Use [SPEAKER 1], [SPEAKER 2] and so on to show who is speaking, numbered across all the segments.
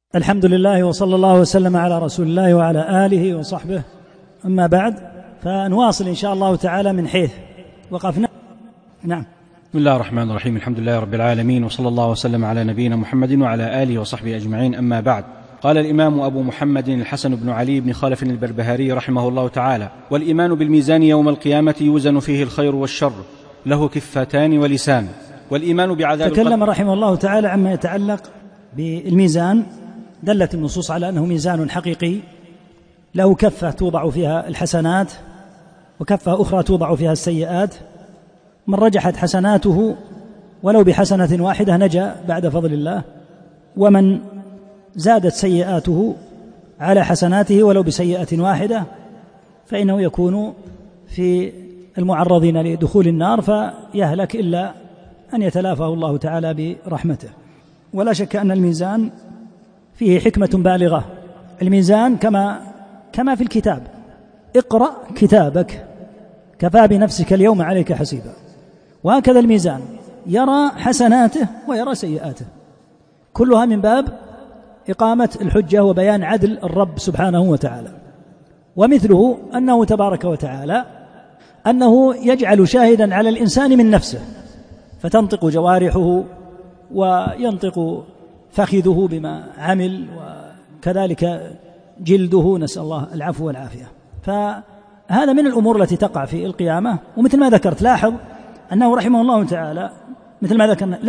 [SPEAKER 1] الحمد لله وصلى الله وسلم على رسول الله وعلى آله وصحبه. أما بعد، فنواصل إن شاء الله تعالى من حيث وقفنا. نعم.
[SPEAKER 2] بسم الله الرحمن الرحيم. الحمد لله رب العالمين، وصلى الله وسلم على نبينا محمد وعلى آله وصحبه أجمعين. أما بعد، قال الإمام أبو محمد الحسن بن علي بن خلف البربهاري رحمه الله تعالى: والإيمان بالميزان يوم القيامة يوزن فيه الخير والشر، له كفتان ولسان. والإيمان بعذاب
[SPEAKER 1] تكلم رحمه الله تعالى عما يتعلق بالميزان. دلت النصوص على أنه ميزان حقيقي، له كفة توضع فيها الحسنات وكفة أخرى توضع فيها السيئات. من رجحت حسناته ولو بحسنة واحدة نجا بعد فضل الله، ومن زادت سيئاته على حسناته ولو بسيئة واحدة فإنه يكون في المعرضين لدخول النار فيهلك إلا أن يتلافه الله تعالى برحمته. ولا شك أن الميزان فيه حكمة بالغة. الميزان كما في الكتاب: اقرأ كتابك كفى بنفسك اليوم عليك حسيبا. وهكذا الميزان يرى حسناته ويرى سيئاته، كلها من باب إقامة الحجة وبيان عدل الرب سبحانه وتعالى. ومثله أنه تبارك وتعالى أنه يجعل شاهدا على الإنسان من نفسه، فتنطق جوارحه وينطق فخذه بما عمل، وكذلك جلده، نسأل الله العفو والعافية. فهذا من الأمور التي تقع في القيامة. ومثل ما ذكرت، لاحظ أنه رحمه الله تعالى مثل ما ذكرنا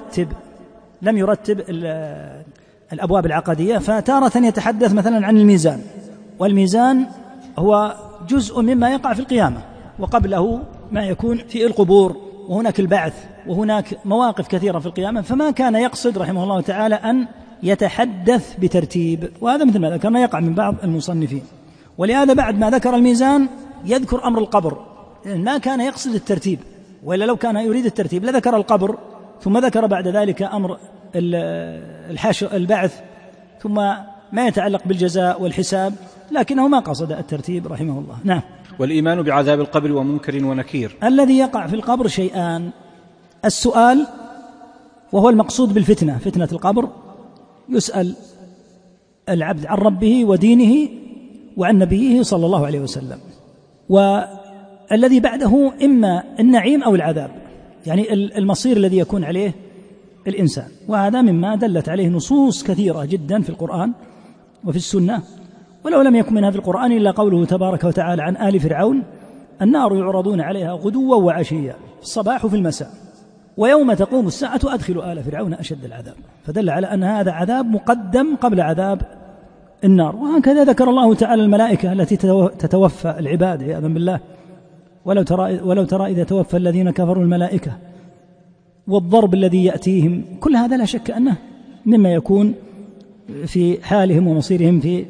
[SPEAKER 1] لم يرتب الأبواب العقدية، فتارة يتحدث مثلا عن الميزان، والميزان هو جزء مما يقع في القيامة، وقبله ما يكون في القبور، وهناك البعث، وهناك مواقف كثيرة في القيامة. فما كان يقصد رحمه الله تعالى أن يتحدث بترتيب، وهذا مثل ما ذكرنا يقع من بعض المصنفين. ولهذا بعد ما ذكر الميزان يذكر أمر القبر، ما كان يقصد الترتيب، وإلا لو كان يريد الترتيب لذكر القبر، ثم ذكر بعد ذلك أمر الحشر البعث، ثم ما يتعلق بالجزاء والحساب، لكنه ما قصد الترتيب رحمه الله. نعم.
[SPEAKER 2] والإيمان بعذاب القبر ومنكر ونكير.
[SPEAKER 1] الذي يقع في القبر شيئان: السؤال، وهو المقصود بالفتنة، فتنة القبر، يسأل العبد عن ربه ودينه وعن نبيه صلى الله عليه وسلم. والذي بعده إما النعيم أو العذاب، يعني المصير الذي يكون عليه الإنسان. وهذا مما دلت عليه نصوص كثيرة جدا في القرآن وفي السنة، ولو لم يكن منها في القرآن إلا قوله تبارك وتعالى عن آل فرعون: النار يعرضون عليها غدوا وعشيا في الصباح وفي المساء ويوم تقوم الساعة أدخلوا آل فرعون أشد العذاب. فدل على أن هذا عذاب مقدم قبل عذاب النار. وهكذا ذكر الله تعالى الملائكة التي تتوفى العباد عياذا بالله: ولو ترى إذا توفى الذين كفروا الملائكة، والضرب الذي يأتيهم. كل هذا لا شك أنه مما يكون في حالهم ومصيرهم في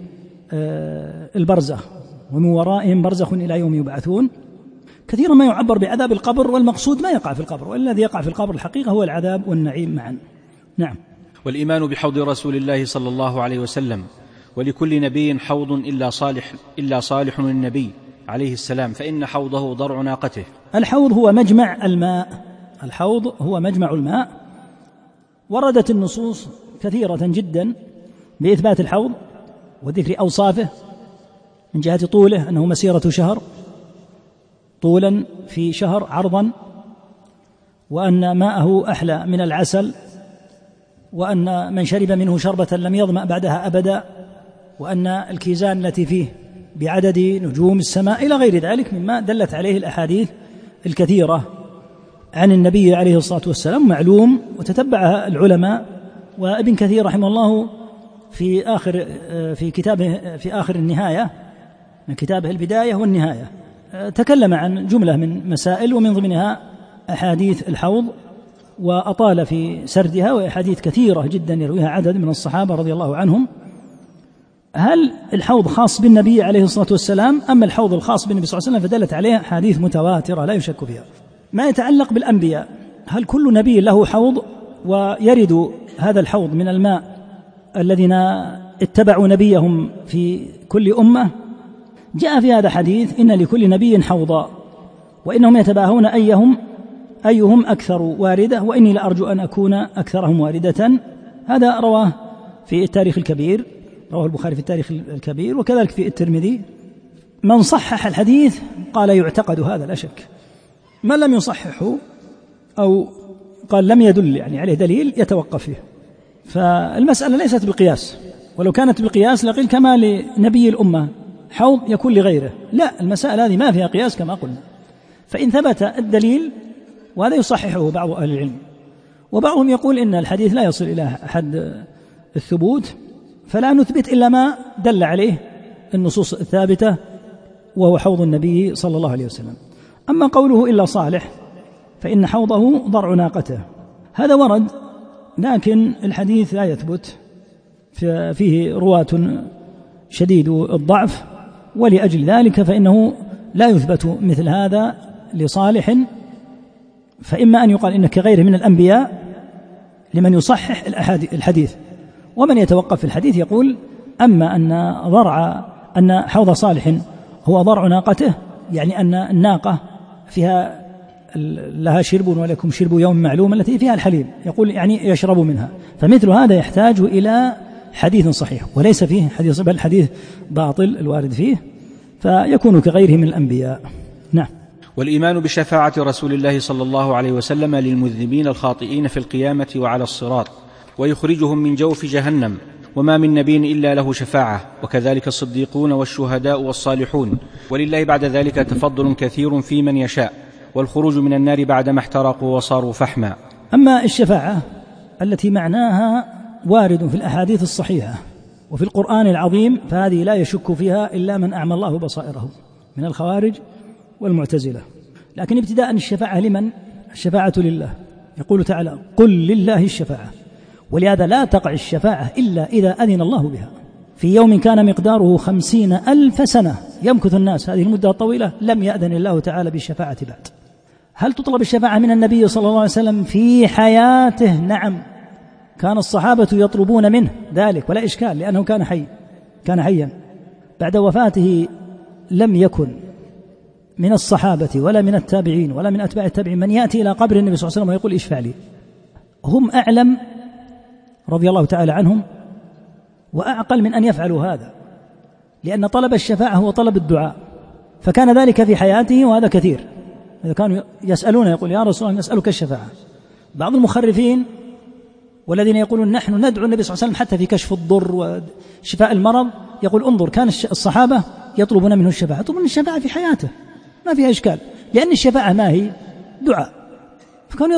[SPEAKER 1] البرزخ، ومن ورائهم برزخ إلى يوم يبعثون. كثيرا ما يعبر بعذاب القبر، والمقصود ما يقع في القبر، والذي يقع في القبر الحقيقة هو العذاب والنعيم معا. نعم.
[SPEAKER 2] والإيمان بحوض رسول الله صلى الله عليه وسلم، ولكل نبي حوض إلا صالح النبي عليه السلام، فإن حوضه ضرع ناقته.
[SPEAKER 1] الحوض هو مجمع الماء، الحوض هو مجمع الماء. وردت النصوص كثيرة جدا بإثبات الحوض وذكر أوصافه، من جهة طوله أنه مسيرة شهر، طولا في شهر، عرضا، وأن ماءه أحلى من العسل، وأن من شرب منه شربة لم يظمأ بعدها أبدا، وأن الكيزان التي فيه بعدد نجوم السماء، إلى غير ذلك مما دلت عليه الأحاديث الكثيرة عن النبي عليه الصلاة والسلام، معلوم وتتبعها العلماء. وابن كثير رحمه الله في كتابه في آخر النهاية من كتابه البداية والنهاية تكلم عن جملة من مسائل، ومن ضمنها أحاديث الحوض، وأطال في سردها، وأحاديث كثيرة جدا يرويها عدد من الصحابة رضي الله عنهم. هل الحوض خاص بالنبي عليه الصلاة والسلام أم الحوض الخاص بالنبي صلى الله عليه وسلم؟ فدلت عليه حديث متواترة لا يشك فيها. ما يتعلق بالأنبياء: هل كل نبي له حوض ويرد هذا الحوض من الماء الذين اتبعوا نبيهم في كل أمة؟ جاء في هذا حديث: إن لكل نبي حوضا، وإنهم يتباهون أيهم أكثر واردة، وإني لأرجو أن أكون أكثرهم واردة. هذا رواه في التاريخ الكبير، رواه البخاري في التاريخ الكبير، وكذلك في الترمذي. من صحح الحديث قال يعتقد هذا لا شك، من لم يصححه أو قال لم يدل يعني عليه دليل يتوقف فيه. فالمسألة ليست بقياس، ولو كانت بقياس لقيل كما لنبي الأمة حوض يكون لغيره، لا، المسألة هذه ما فيها قياس كما قلنا. فإن ثبت الدليل، وهذا يصححه بعض أهل العلم، وبعضهم يقول إن الحديث لا يصل إلى حد الثبوت، فلا نثبت إلا ما دل عليه النصوص الثابتة، وهو حوض النبي صلى الله عليه وسلم. أما قوله إلا صالح فإن حوضه ضرع ناقته، هذا ورد، لكن الحديث لا يثبت، فيه رواة شديد الضعف، ولأجل ذلك فإنه لا يثبت مثل هذا لصالح. فإما أن يقال إنك غيره من الأنبياء لمن يصحح الحديث، ومن يتوقف في الحديث يقول أما أن حوض صالح هو ضرع ناقته، يعني أن الناقة فيها لها شرب ولكم شرب يوم معلوم التي فيها الحليب، يقول يعني يشرب منها. فمثل هذا يحتاج إلى حديث صحيح، وليس فيه حديث، بل حديث باطل الوارد فيه، فيكون كغيره من الأنبياء. نعم.
[SPEAKER 2] والإيمان بشفاعة رسول الله صلى الله عليه وسلم للمذنبين الخاطئين في القيامة وعلى الصراط، ويخرجهم من جوف جهنم، وما من نبي إلا له شفاعة، وكذلك الصديقون والشهداء والصالحون، ولله بعد ذلك تفضل كثير في من يشاء، والخروج من النار بعدما احترقوا وصاروا فحما.
[SPEAKER 1] أما الشفاعة التي معناها وارد في الأحاديث الصحيحة وفي القرآن العظيم، فهذه لا يشك فيها إلا من أعمى الله بصائره من الخوارج والمعتزلة. لكن ابتداء الشفاعة لمن؟ الشفاعة لله، يقول تعالى قل لله الشفاعة، ولهذا لا تقع الشفاعة إلا إذا أذن الله بها في يوم كان مقداره 50,000 سنة يمكث الناس هذه المدة الطويلة، لم يأذن الله تعالى بالشفاعة بعد. هل تطلب الشفاعة من النبي صلى الله عليه وسلم في حياته؟ نعم، كان الصحابة يطلبون منه ذلك ولا إشكال، لأنه كان حيا. بعد وفاته لم يكن من الصحابة ولا من التابعين ولا من أتباع التابعين من يأتي إلى قبر النبي صلى الله عليه وسلم ويقول اشفع لي. هم أعلم رضي الله تعالى عنهم وأعقل من أن يفعلوا هذا، لأن طلب الشفاعة هو طلب الدعاء، فكان ذلك في حياته، وهذا كثير. إذا كانوا يسألون يقول يا رسول الله نسألك الشفاعة. بعض المخرفين والذين يقولون نحن ندعو النبي صلى الله عليه وسلم حتى في كشف الضر وشفاء المرض، يقول انظر كان الصحابة يطلبون منه الشفاعة، يطلبون الشفاعة في حياته ما فيها إشكال، لأن الشفاعة ما هي؟ دعاء، فكانوا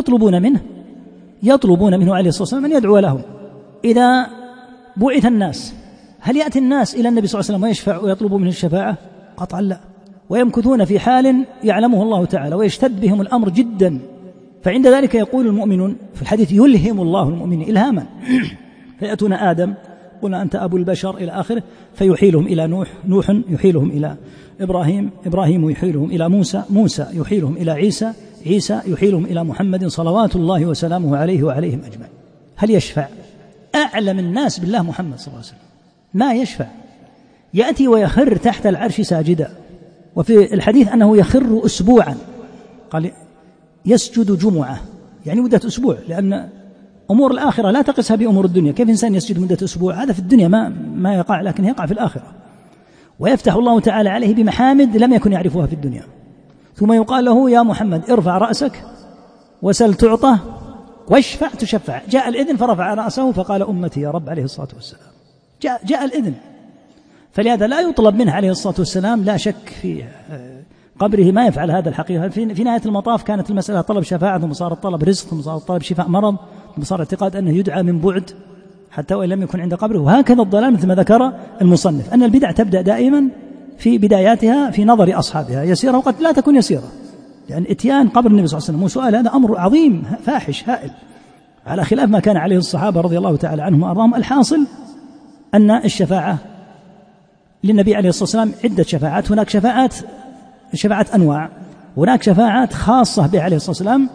[SPEAKER 1] يطلبون منه عليه الصلاة والسلام أن يدعو لهم. إذا بعث الناس هل يأتي الناس إلى النبي صلى الله عليه وسلم ويشفع ويطلبوا منه الشفاعة؟ قطعا لا، ويمكثون في حال يعلمه الله تعالى ويشتد بهم الأمر جدا، فعند ذلك يقول المؤمنون في الحديث يلهم الله المؤمنين إلهاما فيأتون آدم قلنا أنت أبو البشر إلى آخره، فيحيلهم إلى نوح يحيلهم إلى إبراهيم يحيلهم إلى موسى يحيلهم إلى عيسى يحيلهم إلى محمد صلوات الله وسلامه عليه وعليهم أجمعين. هل يشفع؟ أعلم الناس بالله محمد صلى الله عليه وسلم ما يشفع، يأتي ويخر تحت العرش ساجدا، وفي الحديث أنه يخر أسبوعا، قال يسجد جمعة يعني مدة أسبوع، لأن أمور الآخرة لا تقسها بأمور الدنيا. كيف إنسان يسجد مدة أسبوع؟ هذا في الدنيا ما يقع، لكن يقع في الآخرة. ويفتح الله تعالى عليه بمحامد لم يكن يعرفها في الدنيا، ثم يقال له يا محمد ارفع رأسك وسل تعطى واشفع تشفع. جاء الإذن فرفع رأسه فقال أمتي يا رب عليه الصلاة والسلام. جاء الإذن، فلهذا لا يطلب منه عليه الصلاة والسلام لا شك في قبره ما يفعل هذا الحقيقة. في نهاية المطاف كانت المسألة طلب شفاعة، ثم صار الطلب رزق، ثم صار الطلب شفاء مرض، ثم صار اعتقاد أنه يدعى من بعد حتى وإن لم يكن عند قبره. وهكذا الضلال مثل ما ذكر المصنف أن البدع تبدأ دائما في بداياتها في نظر أصحابها يسيرة وقد لا تكون يسيرة، لأن يعني اتيان قبر النبي صلى الله عليه وسلم وسؤال هذا أمر عظيم فاحش هائل، على خلاف ما كان عليه الصحابة رضي الله تعالى عنهم وأرضاهم. الحاصل أن الشفاعة للنبي عليه الصلاة والسلام عدة شفاعات. هناك شفاعات أنواع، هناك شفاعات خاصة به عليه الصلاة والسلام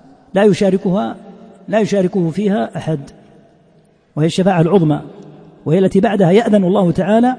[SPEAKER 1] لا يشاركه فيها أحد، وهي الشفاعة العظمى، وهي التي بعدها يأذن الله تعالى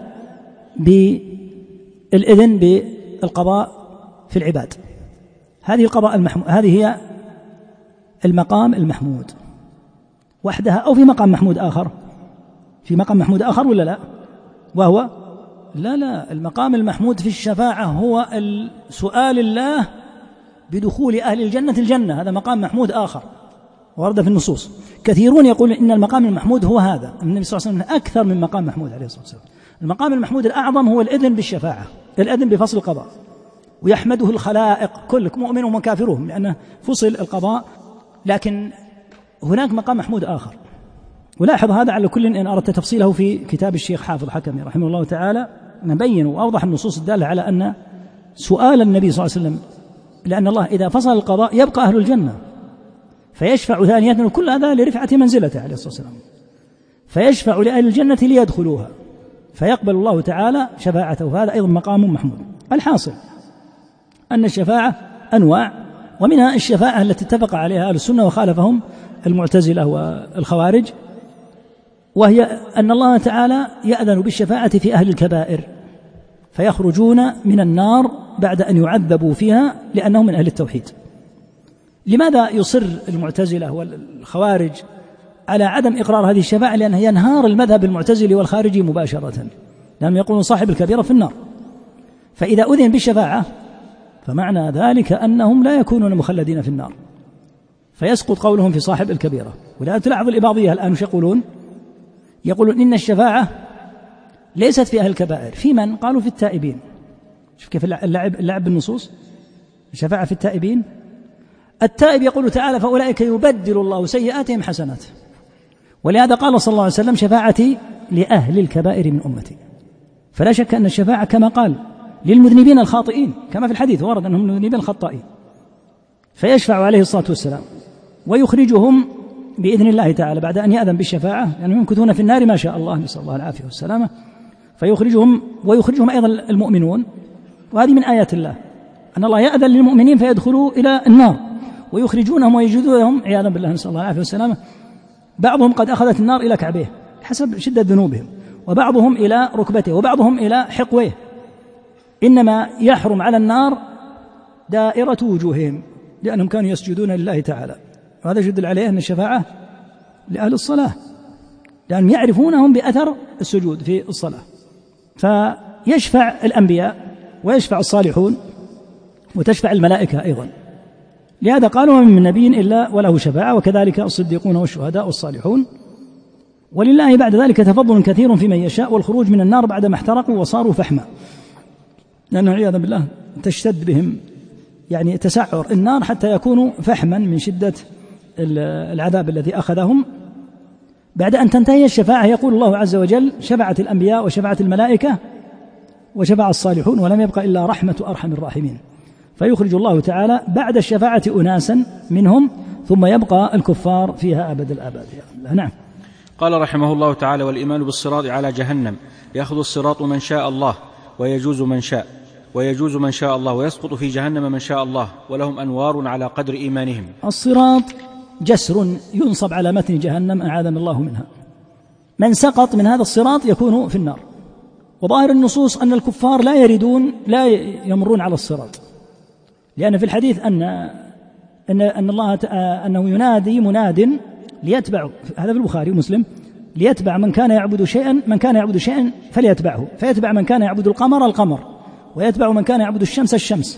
[SPEAKER 1] بالإذن بالقضاء في العباد. هذه هي المقام المحمود وحدها، أو في مقام محمود آخر في مقام محمود آخر ولا لا؟ وهو لا، المقام المحمود في الشفاعة هو سؤال الله بدخول أهل الجنة الجنة، هذا مقام محمود آخر ورد في النصوص. كثيرون يقول إن المقام المحمود هو هذا. النبي صلى الله عليه وسلم أكثر من مقام محمود عليه الصلاة والسلام. المقام المحمود الأعظم هو الإذن بالشفاعة، الإذن بفصل القضاء، ويحمده الخلائق كل مؤمن وكافرهم لأنه فصل القضاء. لكن هناك مقام محمود آخر، ولاحظ هذا على كل إن أردت تفصيله في كتاب الشيخ حافظ حكمي رحمه الله تعالى، نبين وأوضح النصوص الدالة على أن سؤال النبي صلى الله عليه وسلم، لأن الله إذا فصل القضاء يبقى أهل الجنة فيشفع ثانية، وكل هذا لرفعة منزلته عليه الصلاة والسلام، فيشفع لأهل الجنة ليدخلوها فيقبل الله تعالى شفاعته، فهذا أيضا مقام محمود. الحاصل أن الشفاعة أنواع، ومنها الشفاعة التي اتفق عليها أهل السنة وخالفهم المعتزلة والخوارج، وهي أن الله تعالى يأذن بالشفاعة في أهل الكبائر فيخرجون من النار بعد أن يعذبوا فيها لأنهم من أهل التوحيد. لماذا يصر المعتزلة والخوارج على عدم إقرار هذه الشفاعة؟ لأنها ينهار المذهب المعتزلي والخارجي مباشرة، لأنهم يقولون صاحب الكبيرة في النار، فإذا أذن بالشفاعة فمعنى ذلك أنهم لا يكونون مخلدين في النار، فيسقط قولهم في صاحب الكبيرة. ولا تلاحظ الإباضية الآن يقولون إن الشفاعة ليست في أهل الكبائر، في من؟ قالوا في التائبين. شوف كيف اللعب بالنصوص، الشفاعة في التائبين. التائب يقول تعالى فأولئك يبدل الله سيئاتهم حسنات، ولهذا قال صلى الله عليه وسلم شفاعتي لأهل الكبائر من أمتي. فلا شك أن الشفاعة كما قال للمذنبين الخاطئين، كما في الحديث ورد أنهم المذنبين الخطائين، فيشفع عليه الصلاة والسلام ويخرجهم بإذن الله تعالى بعد أن يأذن بالشفاعة، لأنهم يمكثون في النار ما شاء الله، نسأل الله العافية والسلامة، ويخرجهم أيضا المؤمنون. وهذه من آيات الله أن الله يأذن للمؤمنين فيدخلوا إلى النار ويخرجونهم ويجدونهم عياذا بالله، نسأل الله العافية والسلامة. بعضهم قد أخذت النار إلى كعبيه حسب شدة ذنوبهم، وبعضهم إلى ركبته، وبعضهم إلى حقويه. إنما يحرم على النار دائرة وجوههم لأنهم كانوا يسجدون لله تعالى، وهذا يدل عليه أن الشفاعة لأهل الصلاة لأنهم يعرفونهم بأثر السجود في الصلاة. فيشفع الأنبياء ويشفع الصالحون وتشفع الملائكة أيضا، لهذا قالوا من نبي إلا وله شفاعة، وكذلك الصديقون والشهداء والصالحون. ولله بعد ذلك تفضل كثير في من يشاء والخروج من النار بعد ما احترقوا وصاروا فحما، لأنه عياذا بالله تشتد بهم يعني تسعر النار حتى يكونوا فحما من شدة العذاب الذي أخذهم. بعد أن تنتهي الشفاعة يقول الله عز وجل شفعت الأنبياء وشفعت الملائكة وشفع الصالحون ولم يبقى إلا رحمة أرحم الراحمين، فيخرج الله تعالى بعد الشفاعة أناسا منهم ثم يبقى الكفار فيها أبد الآباد. نعم.
[SPEAKER 2] قال رحمه الله تعالى والإيمان بالصراط على جهنم، يأخذ الصراط من شاء الله ويجوز من شاء الله ويسقط في جهنم من شاء الله، ولهم أنوار على قدر إيمانهم.
[SPEAKER 1] الصراط جسر ينصب على متن جهنم أعاذنا الله منها، من سقط من هذا الصراط يكون في النار. وظاهر النصوص أن الكفار لا يمرون على الصراط، لأن في الحديث أن الله أنه ينادي مناد ليتبع، هذا في البخاري ومسلم، ليتبع من كان يعبد شيئا فليتبعه، فيتبع من كان يعبد القمر ويتبع من كان يعبد الشمس،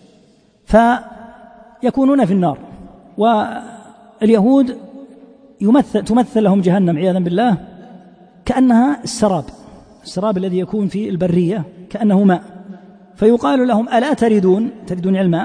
[SPEAKER 1] فيكونون في النار. واليهود تمثل لهم جهنم عياذا بالله كأنها السراب الذي يكون في البرية كأنه ماء، فيقال لهم ألا تردون الماء،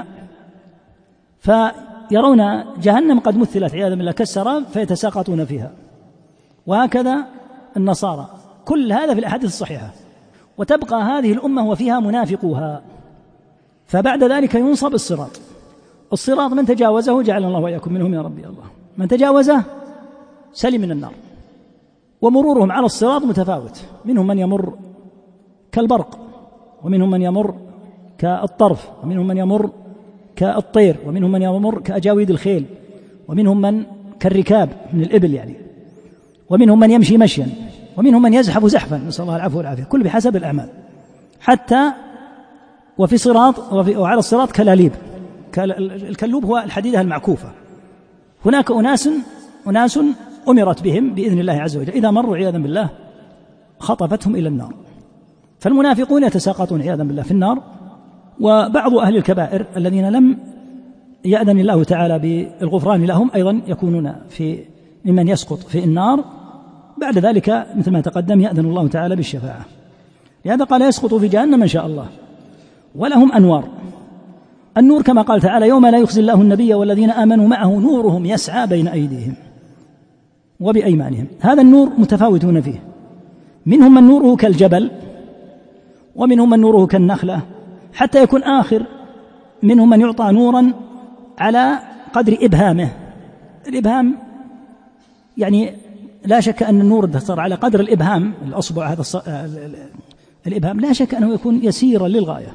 [SPEAKER 1] فيرون جهنم قد مثلت عياذا بالله كالسراب فيتساقطون فيها. وهكذا النصارى، كل هذا في الأحاديث الصحيحة. وتبقى هذه الأمة وفيها منافقوها، فبعد ذلك ينصب الصراط من تجاوزه جعلنا الله وإياكم منهم يا ربي الله، من تجاوزه سلم من النار. ومرورهم على الصراط متفاوت، منهم من يمر كالبرق، ومنهم من يمر كالطرف، ومنهم من يمر كالطير، ومنهم من يمر كأجاويد الخيل، ومنهم من كالركاب من الإبل يعني، ومنهم من يمشي مشيا، ومنهم من يزحف زحفا، نسأل الله العفو والعافية، كل بحسب الأعمال. حتى وعلى الصراط كلاليب، الكلوب هو الحديدة المعكوفة. هناك أناس أمرت بهم بإذن الله عز وجل إذا مروا عياذا بالله خطفتهم إلى النار. فالمنافقون يتساقطون عياذا بالله في النار، وبعض أهل الكبائر الذين لم يأذن الله تعالى بالغفران لهم أيضا يكونون ممن يسقط في النار. بعد ذلك مثل ما تقدم يأذن الله تعالى بالشفاعة. لهذا قال يسقط في جهنم إن شاء الله. ولهم أنوار، النور كما قال تعالى يوم لا يخزي الله النبي والذين آمنوا معه نورهم يسعى بين أيديهم وبأيمانهم. هذا النور متفاوتون فيه، منهم من نوره كالجبل، ومنهم من نوره كالنخلة، حتى يكون آخر منهم من يعطى نورا على قدر إبهامه. الإبهام يعني لا شك أن النور صار على قدر الإبهام، الأصبع هذا الإبهام لا شك أنه يكون يسيرا للغاية،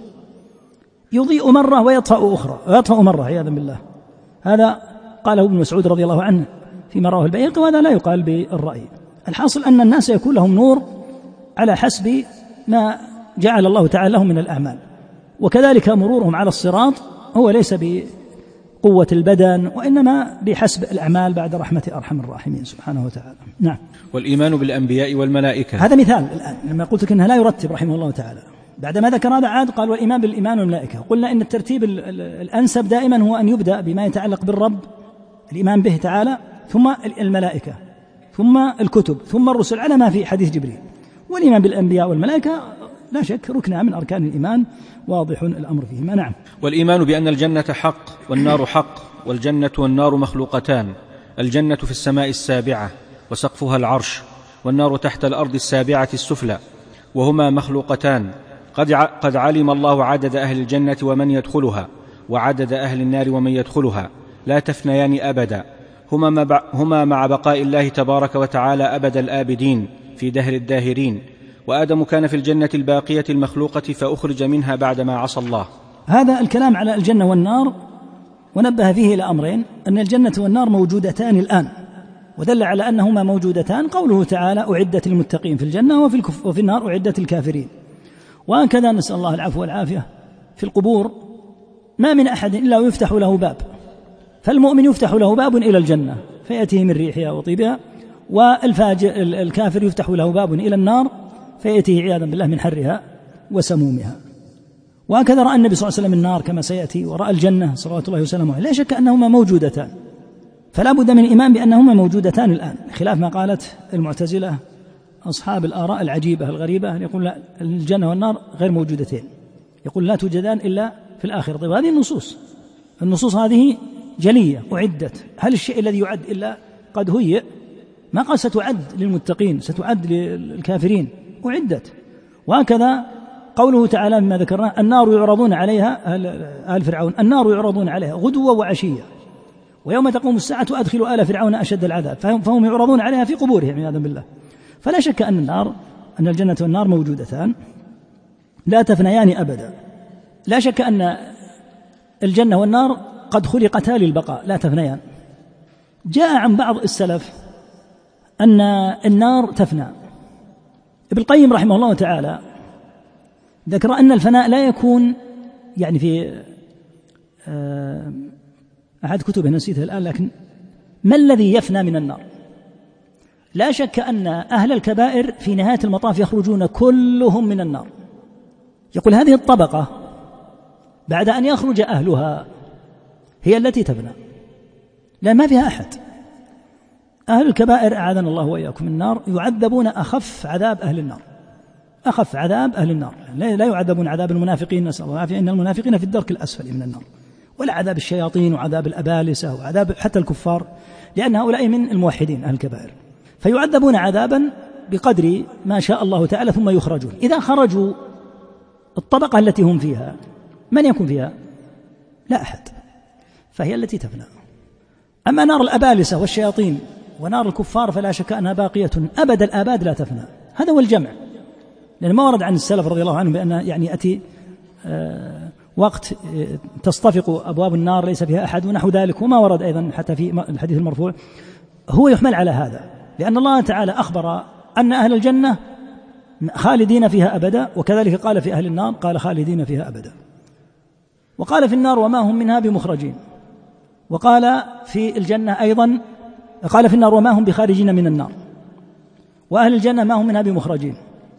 [SPEAKER 1] يضيء مرة ويطفأ مرة عياذا بالله. هذا قاله ابن مسعود رضي الله عنه فيما رواه البيهقي، وهذا لا يقال بالرأي. الحاصل أن الناس يكون لهم نور على حسب ما جعل الله تعالى لهم من الأعمال، وكذلك مرورهم على الصراط هو ليس بقوة البدن، وإنما بحسب الأعمال بعد رحمة أرحم الراحمين سبحانه وتعالى. نعم.
[SPEAKER 2] والإيمان بالأنبياء والملائكة،
[SPEAKER 1] هذا مثال الآن لما قلت لك إنها لا يرتب رحمه الله تعالى. بعدما ذكر هذا عاد قال والإيمان بالإيمان والملائكة. قلنا إن الترتيب الأنسب دائما هو أن يبدأ بما يتعلق بالرب، الإيمان به تعالى، ثم الملائكة، ثم الكتب، ثم الرسل، على ما في حديث جبريل. والإيمان بالأنبياء والملائكة لا شك ركن من أركان الإيمان، واضح الأمر فيهما. نعم.
[SPEAKER 2] والإيمان بأن الجنة حق والنار حق، والجنة والنار مخلوقتان، الجنة في السماء السابعة وسقفها العرش، والنار تحت الأرض السابعة السفلى، وهما مخلوقتان. قد علم الله عدد أهل الجنة ومن يدخلها، وعدد أهل النار ومن يدخلها، لا تفنيان أبدا، هما مع بقاء الله تبارك وتعالى أبد الآبدين في دهر الداهرين. وآدم كان في الجنة الباقية المخلوقة فأخرج منها بعدما عصى الله.
[SPEAKER 1] هذا الكلام على الجنة والنار، ونبه فيه إلى أمرين: أن الجنة والنار موجودتان الآن، ودل على أنهما موجودتان قوله تعالى أعدت للمتقين في الجنة، وفي النار أعدت للكافرين. وهكذا نسأل الله العفو والعافية في القبور ما من أحد إلا ويفتح له باب، فالمؤمن يفتح له باب إلى الجنة فيأتيه من ريحها وطيبها، الكافر يفتح له باب إلى النار فيأتيه عياذا بالله من حرها وسمومها. وهكذا رأى النبي صلى الله عليه وسلم النار كما سيأتي، ورأى الجنة صلوات الله وسلامه عليه. لا شك أنهما موجودتان، فلا بد من الإيمان بأنهما موجودتان الآن، خلاف ما قالت المعتزلة أصحاب الآراء العجيبة الغريبة، يقول لا الجنة والنار غير موجودتين، يقول لا توجدان إلا في الآخرة. طيب هذه النصوص هذه جلية أعدت. هل الشيء الذي يعد إلا قد هيئ؟ ما قال ستعد للمتقين، ستعد للكافرين، أعدت. وهكذا قوله تعالى مما ذكرنا: النار يعرضون عليها آل فرعون، النار يعرضون عليها غدوا وعشيا، ويوم تقوم الساعة أدخلوا آل فرعون أشد العذاب، فهم يعرضون عليها في قبورهم عياذا بالله. فلا شك أن الجنة والنار موجودتان لا تفنيان أبدا. لا شك أن الجنة والنار قد خلقتا للبقاء لا تفنيان. جاء عن بعض السلف أن النار تفنى. ابن القيم رحمه الله تعالى ذكر أن الفناء لا يكون، يعني في أحد كتبه نسيته الآن، لكن ما الذي يفنى من النار؟ لا شك أن أهل الكبائر في نهاية المطاف يخرجون كلهم من النار. يقول هذه الطبقة بعد أن يخرج أهلها هي التي تفنى، لا ما فيها أحد. أهل الكبائر أعاذنا الله وإياكم من النار يعذبون أخف عذاب أهل النار، أخف عذاب أهل النار، لا يعذبون عذاب المنافقين، نسأل الله العافية، إن المنافقين في الدرك الأسفل من النار، ولا عذاب الشياطين وعذاب الأبالسة وعذاب حتى الكفار، لأن هؤلاء من الموحدين أهل الكبائر، فيعذبون عذابا بقدر ما شاء الله تعالى ثم يخرجون. إذا خرجوا الطبقة التي هم فيها من يكون فيها؟ لا أحد، فهي التي تفنى. أما نار الأبالسة والشياطين ونار الكفار فلا شك أنها باقية أبد الآباد لا تفنى. هذا هو الجمع، لأن ما ورد عن السلف رضي الله عنهم بأن يعني يأتي وقت تصطفق أبواب النار ليس فيها أحد ونحو ذلك، وما ورد أيضا حتى في الحديث المرفوع. هو يحمل على هذا، لأن الله تعالى أخبر أن أهل الجنة خالدين فيها أبدا، وكذلك قال في أهل النار قال خالدين فيها أبدا، وقال في النار وما هم منها بمخرجين، وقال في الجنة أيضا قال في النار وما هم بخارجين من النار، وأهل الجنة ما هم منها بمخرجين.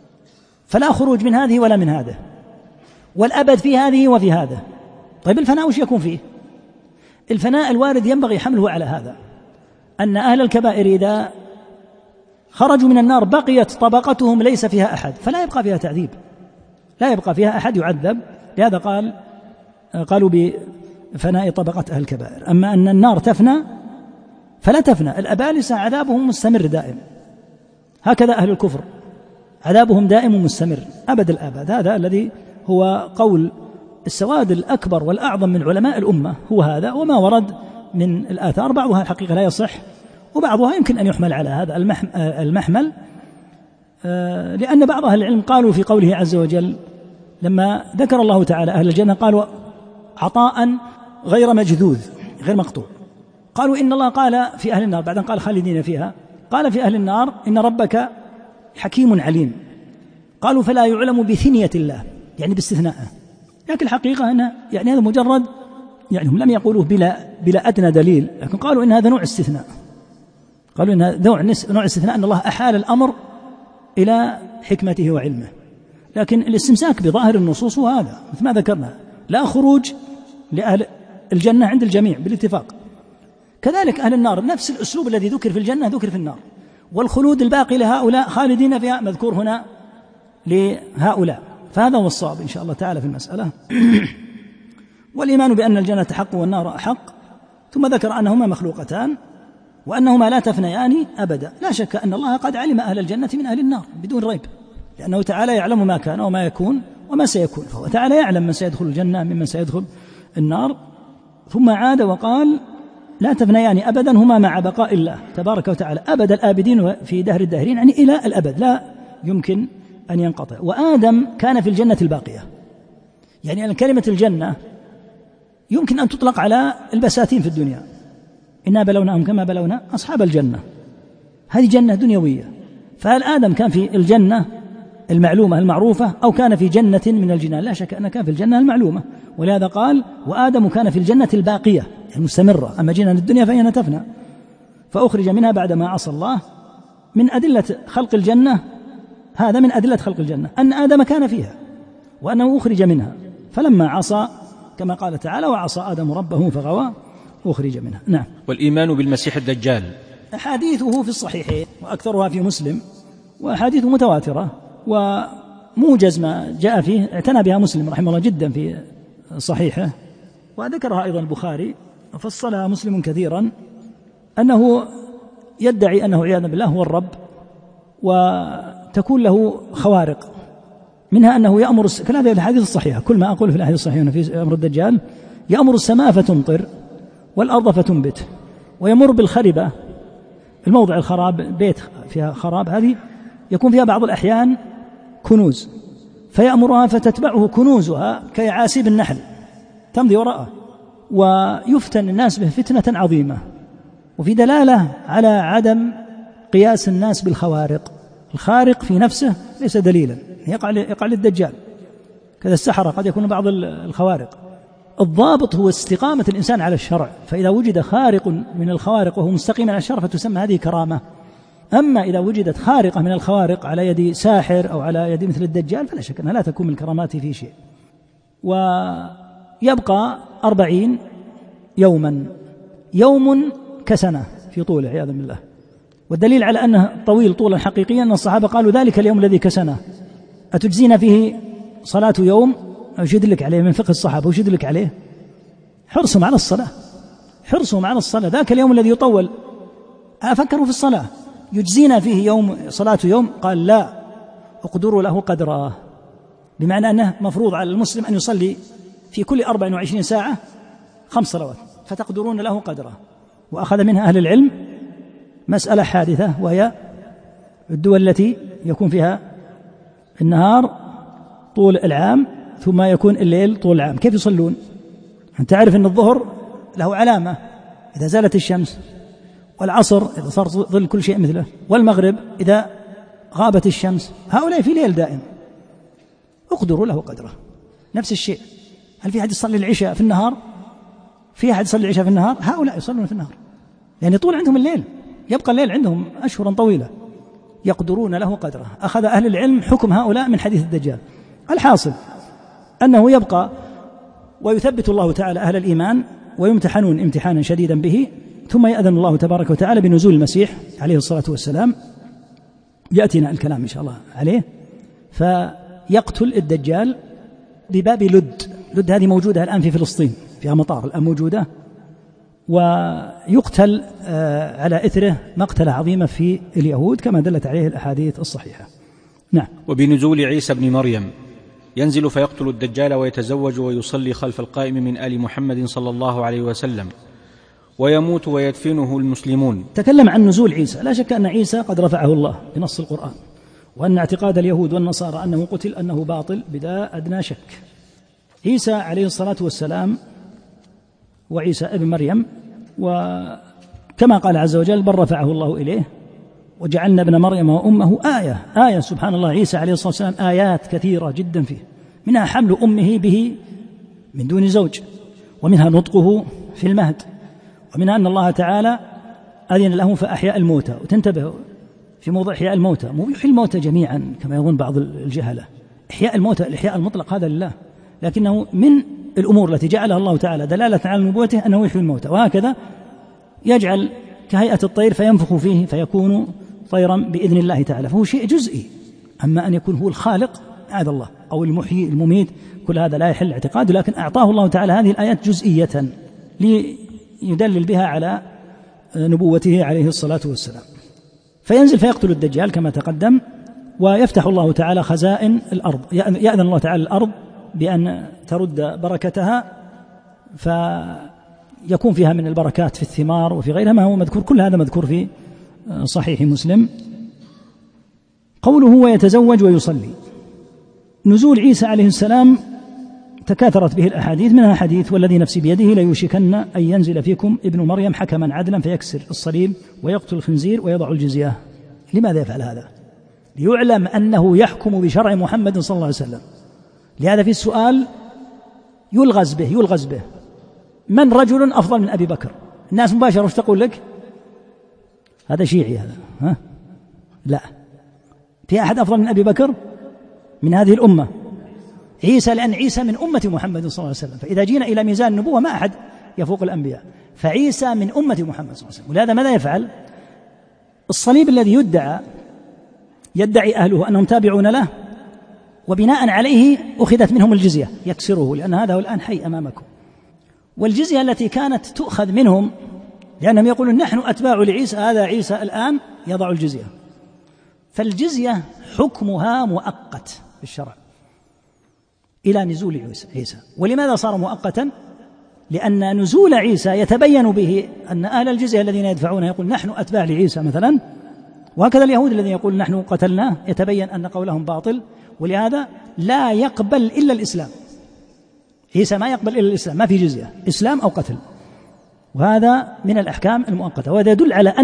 [SPEAKER 1] فلا خروج من هذه ولا من هذا، والأبد في هذه وفي هذا. طيب الفناء وش يكون فيه؟ الفناء الوارد ينبغي حمله على هذا، أن أهل الكبائر إذا خرجوا من النار بقيت طبقتهم ليس فيها أحد، فلا يبقى فيها تعذيب، لا يبقى فيها أحد يعذب. لهذا قالوا بفناء طبقة أهل الكبائر. أما أن النار تفنى فلا تفنى، الأبالسة عذابهم مستمر دائم، هكذا أهل الكفر عذابهم دائم مستمر أبد الآباد. هذا الذي هو قول السواد الأكبر والأعظم من علماء الأمة هو هذا، وما ورد من الآثار بعضها الحقيقة لا يصح وبعضها يمكن أن يحمل على هذا المحمل، لأن بعض أهل العلم قالوا في قوله عز وجل لما ذكر الله تعالى أهل الجنة قالوا عطاء غير مجذوذ غير مقطوع، قالوا إن الله قال في أهل النار بعدين قال خالدين فيها، قال في أهل النار إن ربك حكيم عليم، قالوا فلا يعلم بثنية الله يعني باستثناءه، لكن الحقيقة أنه يعني هذا مجرد يعني هم لم يقولوه بلا أدنى دليل، لكن قالوا إن هذا نوع استثناء، قالوا إن هذا نوع استثناء أن الله أحال الأمر إلى حكمته وعلمه، لكن الاستمساك بظاهر النصوص هو هذا مثل ما ذكرنا، لا خروج لأهل الجنة عند الجميع بالاتفاق. كذلك أهل النار نفس الأسلوب الذي ذكر في الجنة ذكر في النار، والخلود الباقي لهؤلاء خالدين فيها مذكور هنا لهؤلاء، فهذا هو الصواب إن شاء الله تعالى في المسألة. والإيمان بأن الجنة حق والنار حق، ثم ذكر أنهما مخلوقتان وأنهما لا تفنيان أبدا. لا شك أن الله قد علم أهل الجنة من أهل النار بدون ريب، لأنه تعالى يعلم ما كان وما يكون وما سيكون، فهو تعالى يعلم من سيدخل الجنة ممن سيدخل النار. ثم عاد وقال لا تفنيان أبدا هما مع بقاء الله تبارك وتعالى أبد الآبدين في دهر الداهرين، يعني إلى الأبد لا يمكن أن ينقطع. وآدم كان في الجنة الباقية، يعني أن كلمة الجنة يمكن أن تطلق على البساتين في الدنيا، إنا بلوناهم كما بلونا أصحاب الجنة، هذه جنة دنيوية، فهل آدم كان في الجنة المعلومة المعروفة أو كان في جنة من الجنان؟ لا شك أنه كان في الجنة المعلومة، ولهذا قال وآدم كان في الجنة الباقية المستمرة، أما جنة الدنيا فهي تفنى، فأخرج منها بعدما عصى الله. من أدلة خلق الجنة، هذا من أدلة خلق الجنة أن آدم كان فيها وأنه أخرج منها، فلما عصى كما قال تعالى وعصى آدم ربه فغوى أخرج منها. نعم.
[SPEAKER 2] والإيمان بالمسيح الدجال
[SPEAKER 1] أحاديثه في الصحيحين وأكثرها في مسلم، وأحاديث متواترة وموجز ما جاء فيه اعتنى بها مسلم رحمه الله جدا في صحيحه، وذكرها أيضا البخاري، فصلها مسلم كثيرا، أنه يدعي أنه عياذا بالله هو الرب، وتكون له خوارق، منها أنه يأمر كل هذه الحديث الصحيحة، كل ما أقول في الحديث الصحيحة في أمر الدجال، يأمر السماء فتمطر والأرض فتنبت، ويمر بالخربة، الموضع الخراب بيت فيها خراب، هذه يكون فيها بعض الأحيان كنوز، فيأمرها فتتبعه كنوزها كيعاسيب النحل تمضي وراءه، ويفتن الناس به فتنة عظيمة. وفي دلالة على عدم قياس الناس بالخوارق، الخارق في نفسه ليس دليلا، يقع للدجال كذا السحرة قد يكون بعض الخوارق، الضابط هو استقامة الإنسان على الشرع، فإذا وجد خارق من الخوارق وهو مستقيم على الشرع فتسمى هذه كرامة. أما إذا وجدت خارقة من الخوارق على يد ساحر أو على يد مثل الدجال فلا شك أنها لا تكون من الكرامات في شيء. ويبقى 40 يوما، يوم كسنة في طوله عياذا بالله، والدليل على أنه طويل طولا حقيقيا أن الصحابة قالوا ذلك اليوم الذي كسنه أتجزينا فيه صلاة يوم؟ وش يدلك عليه من فقه الصحابة؟ وش يدلك عليه؟ حرصهم على الصلاة، حرصهم على الصلاة، ذاك اليوم الذي يطول أفكروا في الصلاة، يجزينا فيه يوم صلاة يوم؟ قال لا، اقدروا له قدره، بمعنى أنه مفروض على المسلم أن يصلي في كل 24 ساعة 5 صلوات، فتقدرون له قدره. وأخذ منها أهل العلم مسألة حادثة، وهي الدول التي يكون فيها النهار طول العام ثم يكون الليل طول العام، كيف يصلون؟ أنت عارف أن الظهر له علامة إذا زالت الشمس، والعصر إذا صار ظل كل شيء مثله، والمغرب إذا غابت الشمس، هؤلاء في ليل دائم، اقدروا له قدره. نفس الشيء، هل في أحد يصلي العشاء في النهار؟ في أحد يصلي العشاء في النهار؟ هؤلاء يصلون في النهار، يعني طول عندهم الليل، يبقى الليل عندهم أشهرا طويلة، يقدرون له قدره. أخذ أهل العلم حكم هؤلاء من حديث الدجال. الحاصل أنه يبقى ويثبت الله تعالى أهل الإيمان ويمتحنون امتحانا شديدا به، ثم يأذن الله تبارك وتعالى بنزول المسيح عليه الصلاة والسلام، يأتينا الكلام إن شاء الله عليه، فيقتل الدجال بباب لد هذه موجودة الآن في فلسطين، فيها مطار الآن موجودة، ويقتل على إثره مقتلة عظيمة في اليهود كما دلت عليه الأحاديث الصحيحة. نعم.
[SPEAKER 2] وبنزول عيسى بن مريم ينزل فيقتل الدجال ويتزوج ويصلي خلف القائم من آل محمد صلى الله عليه وسلم، ويموت ويدفنه المسلمون.
[SPEAKER 1] تكلم عن نزول عيسى. لا شك أن عيسى قد رفعه الله بنص القرآن، وأن اعتقاد اليهود والنصارى أنه قتل أنه باطل بلا أدنى شك. عيسى عليه الصلاة والسلام وعيسى ابن مريم، وكما قال عز وجل بل رفعه الله إليه وجعلنا ابن مريم وأمه آية. سبحان الله، عيسى عليه الصلاة والسلام آيات كثيرة جدا فيه، منها حمل أمه به من دون زوج، ومنها نطقه في المهد، ومنها أن الله تعالى أذن له فأحياء الموتى. وتنتبه في موضوع إحياء الموتى، مو يحيي الموتى جميعا كما يظن بعض الجهلة. إحياء الموتى الإحياء المطلق هذا لله، لكنه من الأمور التي جعلها الله تعالى دلالة على نبوته أنه يحيي الموتى، وهكذا يجعل كهيئة الطير فينفخ فيه فيكون طيرا بإذن الله تعالى، فهو شيء جزئي. أما أن يكون هو الخالق هذا الله، أو المحيي المميت، كل هذا لا يحل اعتقاده، لكن أعطاه الله تعالى هذه الآيات جزئية ليدلل بها على نبوته عليه الصلاة والسلام. فينزل فيقتل الدجال كما تقدم، ويفتح الله تعالى خزائن الأرض، يأذن الله تعالى الأرض بأن ترد بركتها، فيكون فيها من البركات في الثمار وفي غيرها ما هو مذكور، كل هذا مذكور في صحيح مسلم. قوله ويتزوج ويصلي. نزول عيسى عليه السلام تكاثرت به الأحاديث، منها حديث والذي نفسي بيده ليوشكن أن ينزل فيكم ابن مريم حكما عدلا فيكسر الصليب ويقتل الخنزير ويضع الجزية. لماذا يفعل هذا؟ ليعلم أنه يحكم بشرع محمد صلى الله عليه وسلم. لهذا في السؤال يلغز به من رجل أفضل من أبي بكر؟ الناس مباشرة وش تقول لك؟ هذا شيعي هذا، ها؟ لا، في أحد أفضل من أبي بكر من هذه الأمة؟ عيسى، لأن عيسى من أمة محمد صلى الله عليه وسلم، فإذا جينا إلى ميزان النبوة ما أحد يفوق الأنبياء، فعيسى من أمة محمد صلى الله عليه وسلم. ولهذا ماذا يفعل؟ الصليب الذي يدعي أهله أنهم تابعون له، وبناء عليه أخذت منهم الجزية، يكسره لأن هذا هو الآن حي أمامكم. والجزية التي كانت تؤخذ منهم لأنهم يقولون نحن أتباع لعيسى، هذا عيسى الآن يضع الجزية. فالجزية حكمها مؤقت في الشرع إلى نزول عيسى. ولماذا صار مؤقتا؟ لأن نزول عيسى يتبين به أن أهل الجزية الذين يدفعون يقول نحن أتباع لعيسى مثلا، وهكذا اليهود الذين يقول نحن قتلناه، يتبين أن قولهم باطل، ولهذا لا يقبل إلا الإسلام. عيسى ما يقبل إلا الإسلام، ما في جزية، إسلام أو قتل. وهذا من الأحكام المؤقتة، وهذا يدل على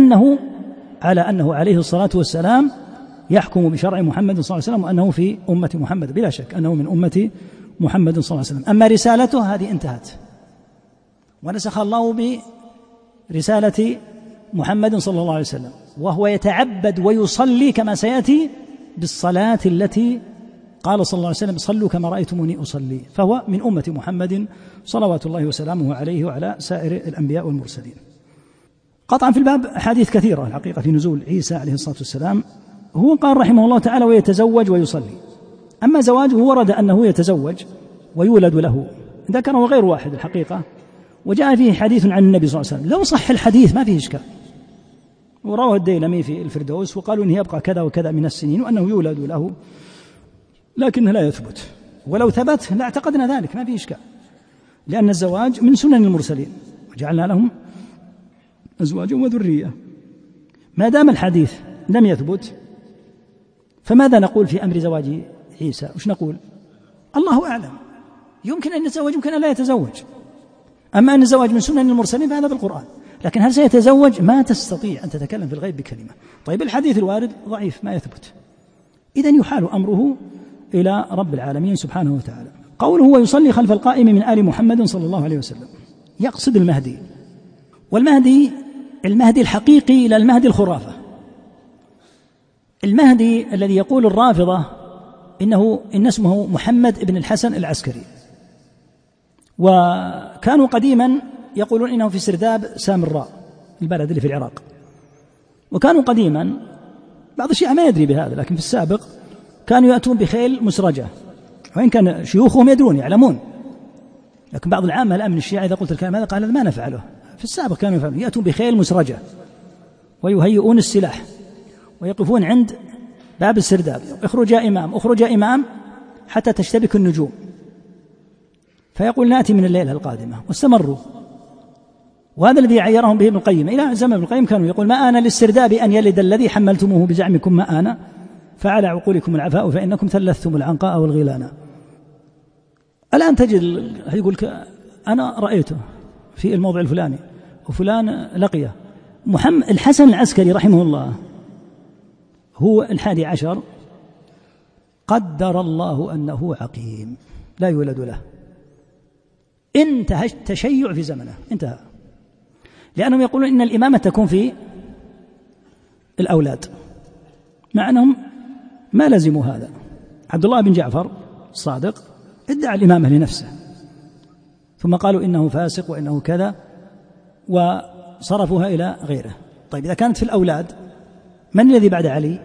[SPEAKER 1] أنه عليه الصلاة والسلام يحكم بشرع محمد صلى الله عليه وسلم، وأنه في أمة محمد، بلا شك أنه من أمة محمد صلى الله عليه وسلم. أما رسالته هذه انتهت، ونسخ الله برسالة محمد صلى الله عليه وسلم، وهو يتعبد ويصلي كما سيأتي بالصلاة التي قال صلى الله عليه وسلم صلوا كما رأيتموني أصلي، فهو من أمة محمد صلوات الله وسلامه عليه وعلى سائر الأنبياء والمرسلين. قطعا في الباب أحاديث كثيرة الحقيقة في نزول عيسى عليه الصلاة والسلام. هو قال رحمه الله تعالى ويتزوج ويصلي. أما زواجه ورد أنه يتزوج ويولد له، ذكره غير واحد الحقيقة، وجاء فيه حديث عن النبي صلى الله عليه وسلم. لو صح الحديث ما فيه إشكال، ورواه الديلمي في الفردوس، وقالوا إنه يبقى كذا وكذا من السنين وأنه يولد له، لكنه لا يثبت. ولو ثبت لاعتقدنا ذلك، ما فيه إشكال، لأن الزواج من سنن المرسلين وجعلنا لهم أزواجا وذرية. ما دام الحديث لم يثبت فماذا نقول في أمر زواج عيسى؟ وش نقول؟ الله أعلم، يمكن أن يتزوج، يمكن أن لا يتزوج. أما أن الزواج من سنن المرسلين فهذا بالقرآن، لكن هل سيتزوج؟ ما تستطيع أن تتكلم في الغيب بكلمة. طيب الحديث الوارد ضعيف ما يثبت، إذن يحال أمره إلى رب العالمين سبحانه وتعالى. قوله ويصلي خلف القائم من آل محمد صلى الله عليه وسلم، يقصد المهدي. والمهدي المهدي الحقيقي لا المهدي الخرافة. المهدي الذي يقول الرافضة إن اسمه محمد بن الحسن العسكري، وكانوا قديما يقولون إنه في سرداب سامراء البلد اللي في العراق، وكانوا قديما بعض الشيعة ما يدري بهذا، لكن في السابق كانوا يأتون بخيل مسرجة، وإن كان شيوخهم يدرون يعلمون، لكن بعض العامة الآن من الشيعة إذا قلت الكلام هذا قال هذا ما نفعله. في السابق كانوا يفعلون، يأتون بخيل مسرجة ويهيئون السلاح ويقفون عند باب السرداب، اخرج يا إمام اخرج يا إمام حتى تشتبك النجوم، فيقول نأتي من الليلة القادمة، واستمروا. وهذا الذي عيرهم به ابن القيم، إلى زمن ابن القيم كانوا يقول ما آن للسرداب أن يلد الذي حملتموه بزعمكم ما آن، فعلى عقولكم العفاء فإنكم ثلثتم العنقاء والغيلان. الآن تجد يقول أنا رأيته في الموضع الفلاني وفلان لقيه. محمد الحسن العسكري رحمه الله هو 11 قدر الله أنه عقيم لا يولد له، انتهى التشيع في زمنه، انتهى، لأنهم يقولون إن الإمامة تكون في الأولاد، مع أنهم ما لزموا هذا. عبد الله بن جعفر الصادق ادعى الإمامة لنفسه، ثم قالوا إنه فاسق وإنه كذا وصرفوها إلى غيره. طيب إذا كانت في الأولاد، من الذي بعد علي؟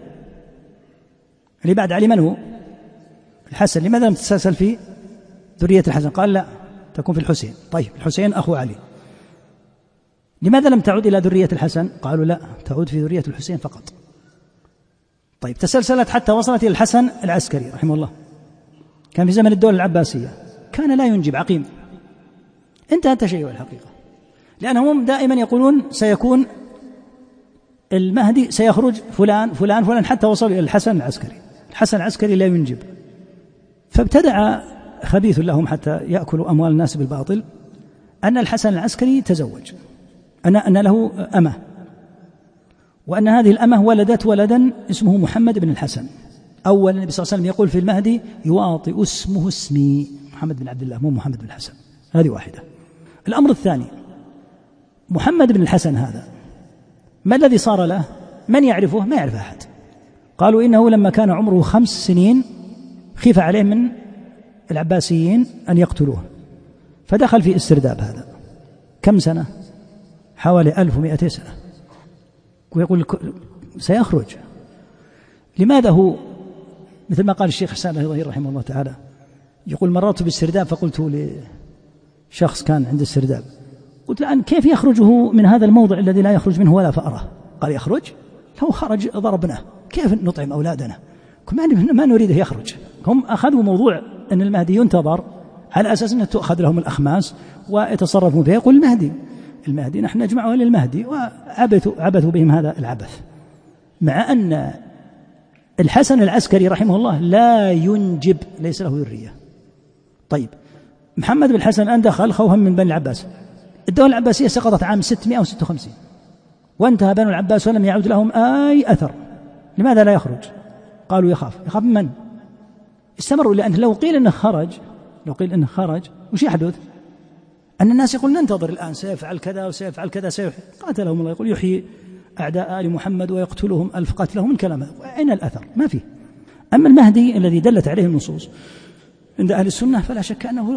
[SPEAKER 1] اللي بعد علي من هو؟ الحسن. لماذا لم تتسلسل في ذرية الحسن؟ قال لا، تكون في الحسين. طيب الحسين أخو علي، لماذا لم تعود إلى ذرية الحسن؟ قالوا لا، تعود في ذرية الحسين فقط. طيب تسلسلت حتى وصلت إلى الحسن العسكري رحمه الله، كان في زمن الدولة العباسية، كان لا ينجب عقيم، انتهى التشيع الحقيقة، لأنهم دائما يقولون سيكون المهدي سيخرج فلان فلان فلان حتى وصل إلى الحسن العسكري. الحسن العسكري لا ينجب، فابتدع خبيث لهم حتى يأكلوا أموال الناس بالباطل أن الحسن العسكري تزوج، أن له أمة، وأن هذه الأمة ولدت ولدا اسمه محمد بن الحسن. أولا النبي صلى الله عليه وسلم يقول في المهدي يواطئ اسمه اسمي، محمد بن عبد الله مو محمد بن الحسن. هذه واحدة. الأمر الثاني، محمد بن الحسن هذا ما الذي صار له؟ من يعرفه؟ ما يعرف أحد. قالوا إنه لما كان عمره 5 سنين خيف عليه من العباسيين أن يقتلوه، فدخل في استرداب. هذا كم سنة؟ حوالي 1200 سنة، ويقول سيخرج. لماذا هو مثل ما قال الشيخ حسان الهضير رحمه الله تعالى، يقول مررت بالسرداب فقلت لشخص كان عند السرداب، قلت الآن كيف يخرجه من هذا الموضع الذي لا يخرج منه ولا فأرة؟ قال يخرج، لو خرج ضربناه، كيف نطعم أولادنا؟ ما نريده يخرج. هم أخذوا موضوع أن المهدي ينتظر على أساس أنه تؤخذ لهم الأخماس ويتصرفون فيها. يقول المهدي نحن نجمعه للمهدي، وعبثوا بهم هذا العبث، مع أن الحسن العسكري رحمه الله لا ينجب، ليس له ذرية. طيب محمد بن الحسن الآن دخل خوفا من بني العباس، الدولة العباسية سقطت عام 656 وانتهى بنو العباس ولم يعود لهم أي أثر. لماذا لا يخرج؟ قالوا يخاف من؟ استمروا، لأن لو قيل إنه خرج وش يحدث؟ أن الناس يقول ننتظر الآن سيفعل كذا وسيفعل كذا قاتلهم الله، يقول يحيي أعداء آل محمد ويقتلهم 1000 قتلهم، الكلام هذا أين الأثر؟ ما فيه. أما المهدي الذي دلت عليه النصوص عند أهل السنة فلا شك أنه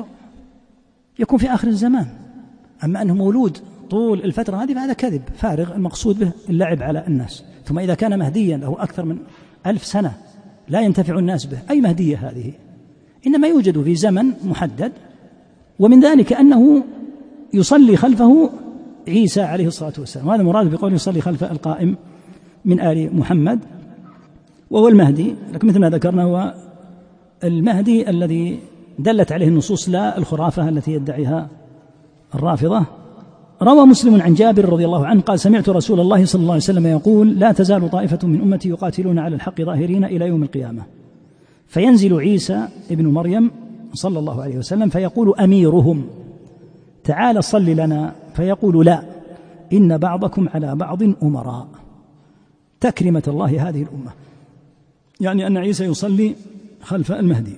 [SPEAKER 1] يكون في آخر الزمان. أما أنه مولود طول الفترة هذه فهذا كذب فارغ، المقصود به اللعب على الناس. ثم إذا كان مهديا له أكثر من 1000 سنة لا ينتفع الناس به، أي مهدية هذه؟ إنما يوجد في زمن محدد، ومن ذلك أنه يصلي خلفه عيسى عليه الصلاة والسلام، وهذا مراد بقول يصلي خلف القائم من آل محمد، وهو المهدي. لكن مثل ما ذكرنا هو المهدي الذي دلت عليه النصوص، لا الخرافة التي يدعيها الرافضة. روى مسلم عن جابر رضي الله عنه قال سمعت رسول الله صلى الله عليه وسلم يقول لا تزال طائفة من أمتي يقاتلون على الحق ظاهرين إلى يوم القيامة، فينزل عيسى ابن مريم صلى الله عليه وسلم فيقول أميرهم تعال صل لنا، فيقول لا إن بعضكم على بعض أمراء، تكرمة الله هذه الأمة، يعني أن عيسى يصلي خلف المهدي.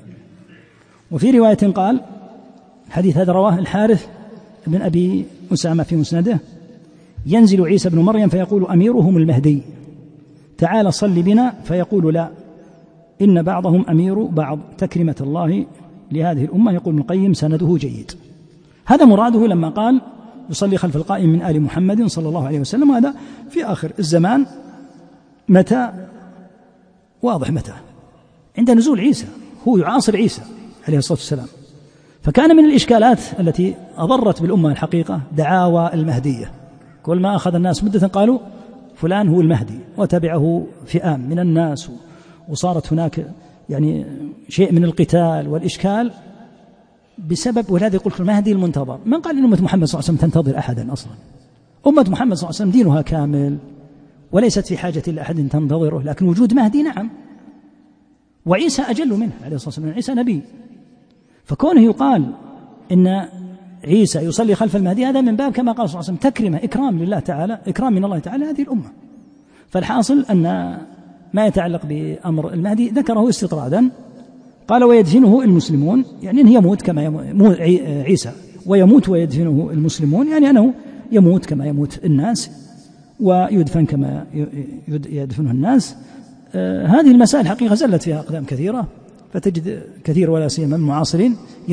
[SPEAKER 1] وفي رواية قال، الحديث هذا رواه الحارث بن أبي أسامة في مسنده، ينزل عيسى بن مريم فيقول أميرهم المهدي تعال صل بنا فيقول لا، إن بعضهم أمير بعض، تكرمة الله لهذه الأمة. يقول ابن القيم سنده جيد. هذا مراده لما قال يصلي خلف القائم من آل محمد صلى الله عليه وسلم. هذا في آخر الزمان. متى؟ واضح متى؟ عند نزول عيسى، هو يعاصر عيسى عليه الصلاة والسلام. فكان من الإشكالات التي أضرت بالأمة الحقيقة دعاوى المهدية. كل ما أخذ الناس مدة قالوا فلان هو المهدي، وتبعه فئام من الناس، وصارت هناك يعني شيء من القتال والإشكال بسبب. ولهذا يقول المهدي المنتظر. من قال إن أمة محمد صلى الله عليه وسلم تنتظر أحدا أصلا؟ أمة محمد صلى الله عليه وسلم دينها كامل وليست في حاجة لأحد تنتظره، لكن وجود مهدي نعم، وعيسى أجل منه عليه الصلاة والسلام، عيسى نبي. فكونه يقال إن عيسى يصلي خلف المهدي هذا من باب كما قال صلى الله عليه وسلم تكرمة، إكرام لله تعالى، إكرام من الله تعالى هذه الأمة. فالحاصل أن ما يتعلق بأمر المهدي ذكره استطرادا. قال ويدفنه المسلمون، يعني أنه يموت كما يموت عيسى، ويموت ويدفنه المسلمون، يعني أنه يموت كما يموت الناس ويدفن كما يدفنه الناس. هذه المسائل حقيقة زلت فيها أقدام كثيرة، فتجد كثير ولا سيما من المعاصرين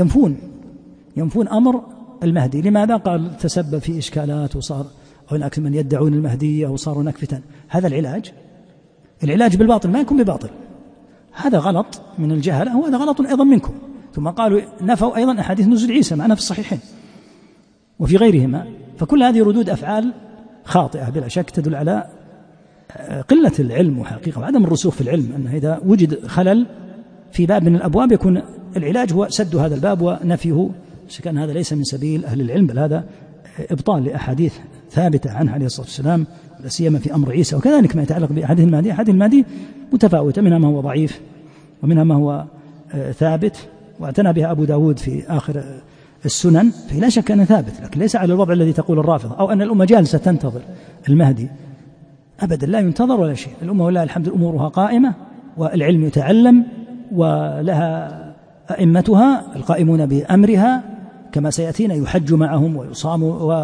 [SPEAKER 1] ينفون أمر المهدي. لماذا؟ قال تسبب في إشكالات، وصار هناك من يدعون المهدية، وصار هناك فتن. هذا العلاج بالباطل ما يكون بباطل، هذا غلط من الجهلة، وهذا غلط أيضا منكم. ثم قالوا نفوا أيضا أحاديث نزول عيسى معنا في الصحيحين وفي غيرهما. فكل هذه ردود أفعال خاطئة بلا شك تدل على قلة العلم وحقيقة وعدم الرسوخ في العلم، أن إذا وجد خلل في باب من الأبواب يكون العلاج هو سد هذا الباب ونفيه. كان هذا ليس من سبيل أهل العلم، بل هذا إبطال لأحاديث ثابتة عنه عليه الصلاة والسلام، لا سيما في أمر عيسى. وكذلك ما يتعلق بأحاديث المهدي، أحاديث المهدي متفاوتة، منها ما هو ضعيف ومنها ما هو ثابت، واعتنى بها أبو داود في آخر السنن، فلا شك أنه ثابت، لكن ليس على الوضع الذي تقول الرافضة، أو أن الأمة جالسة تنتظر المهدي. أبدا، لا ينتظر ولا شيء. الأمة ولله الحمد أمورها قائمة، والعلم يتعلم، ولها أئمتها القائمون بأمرها كما سيأتينا، يحج معهم ويصام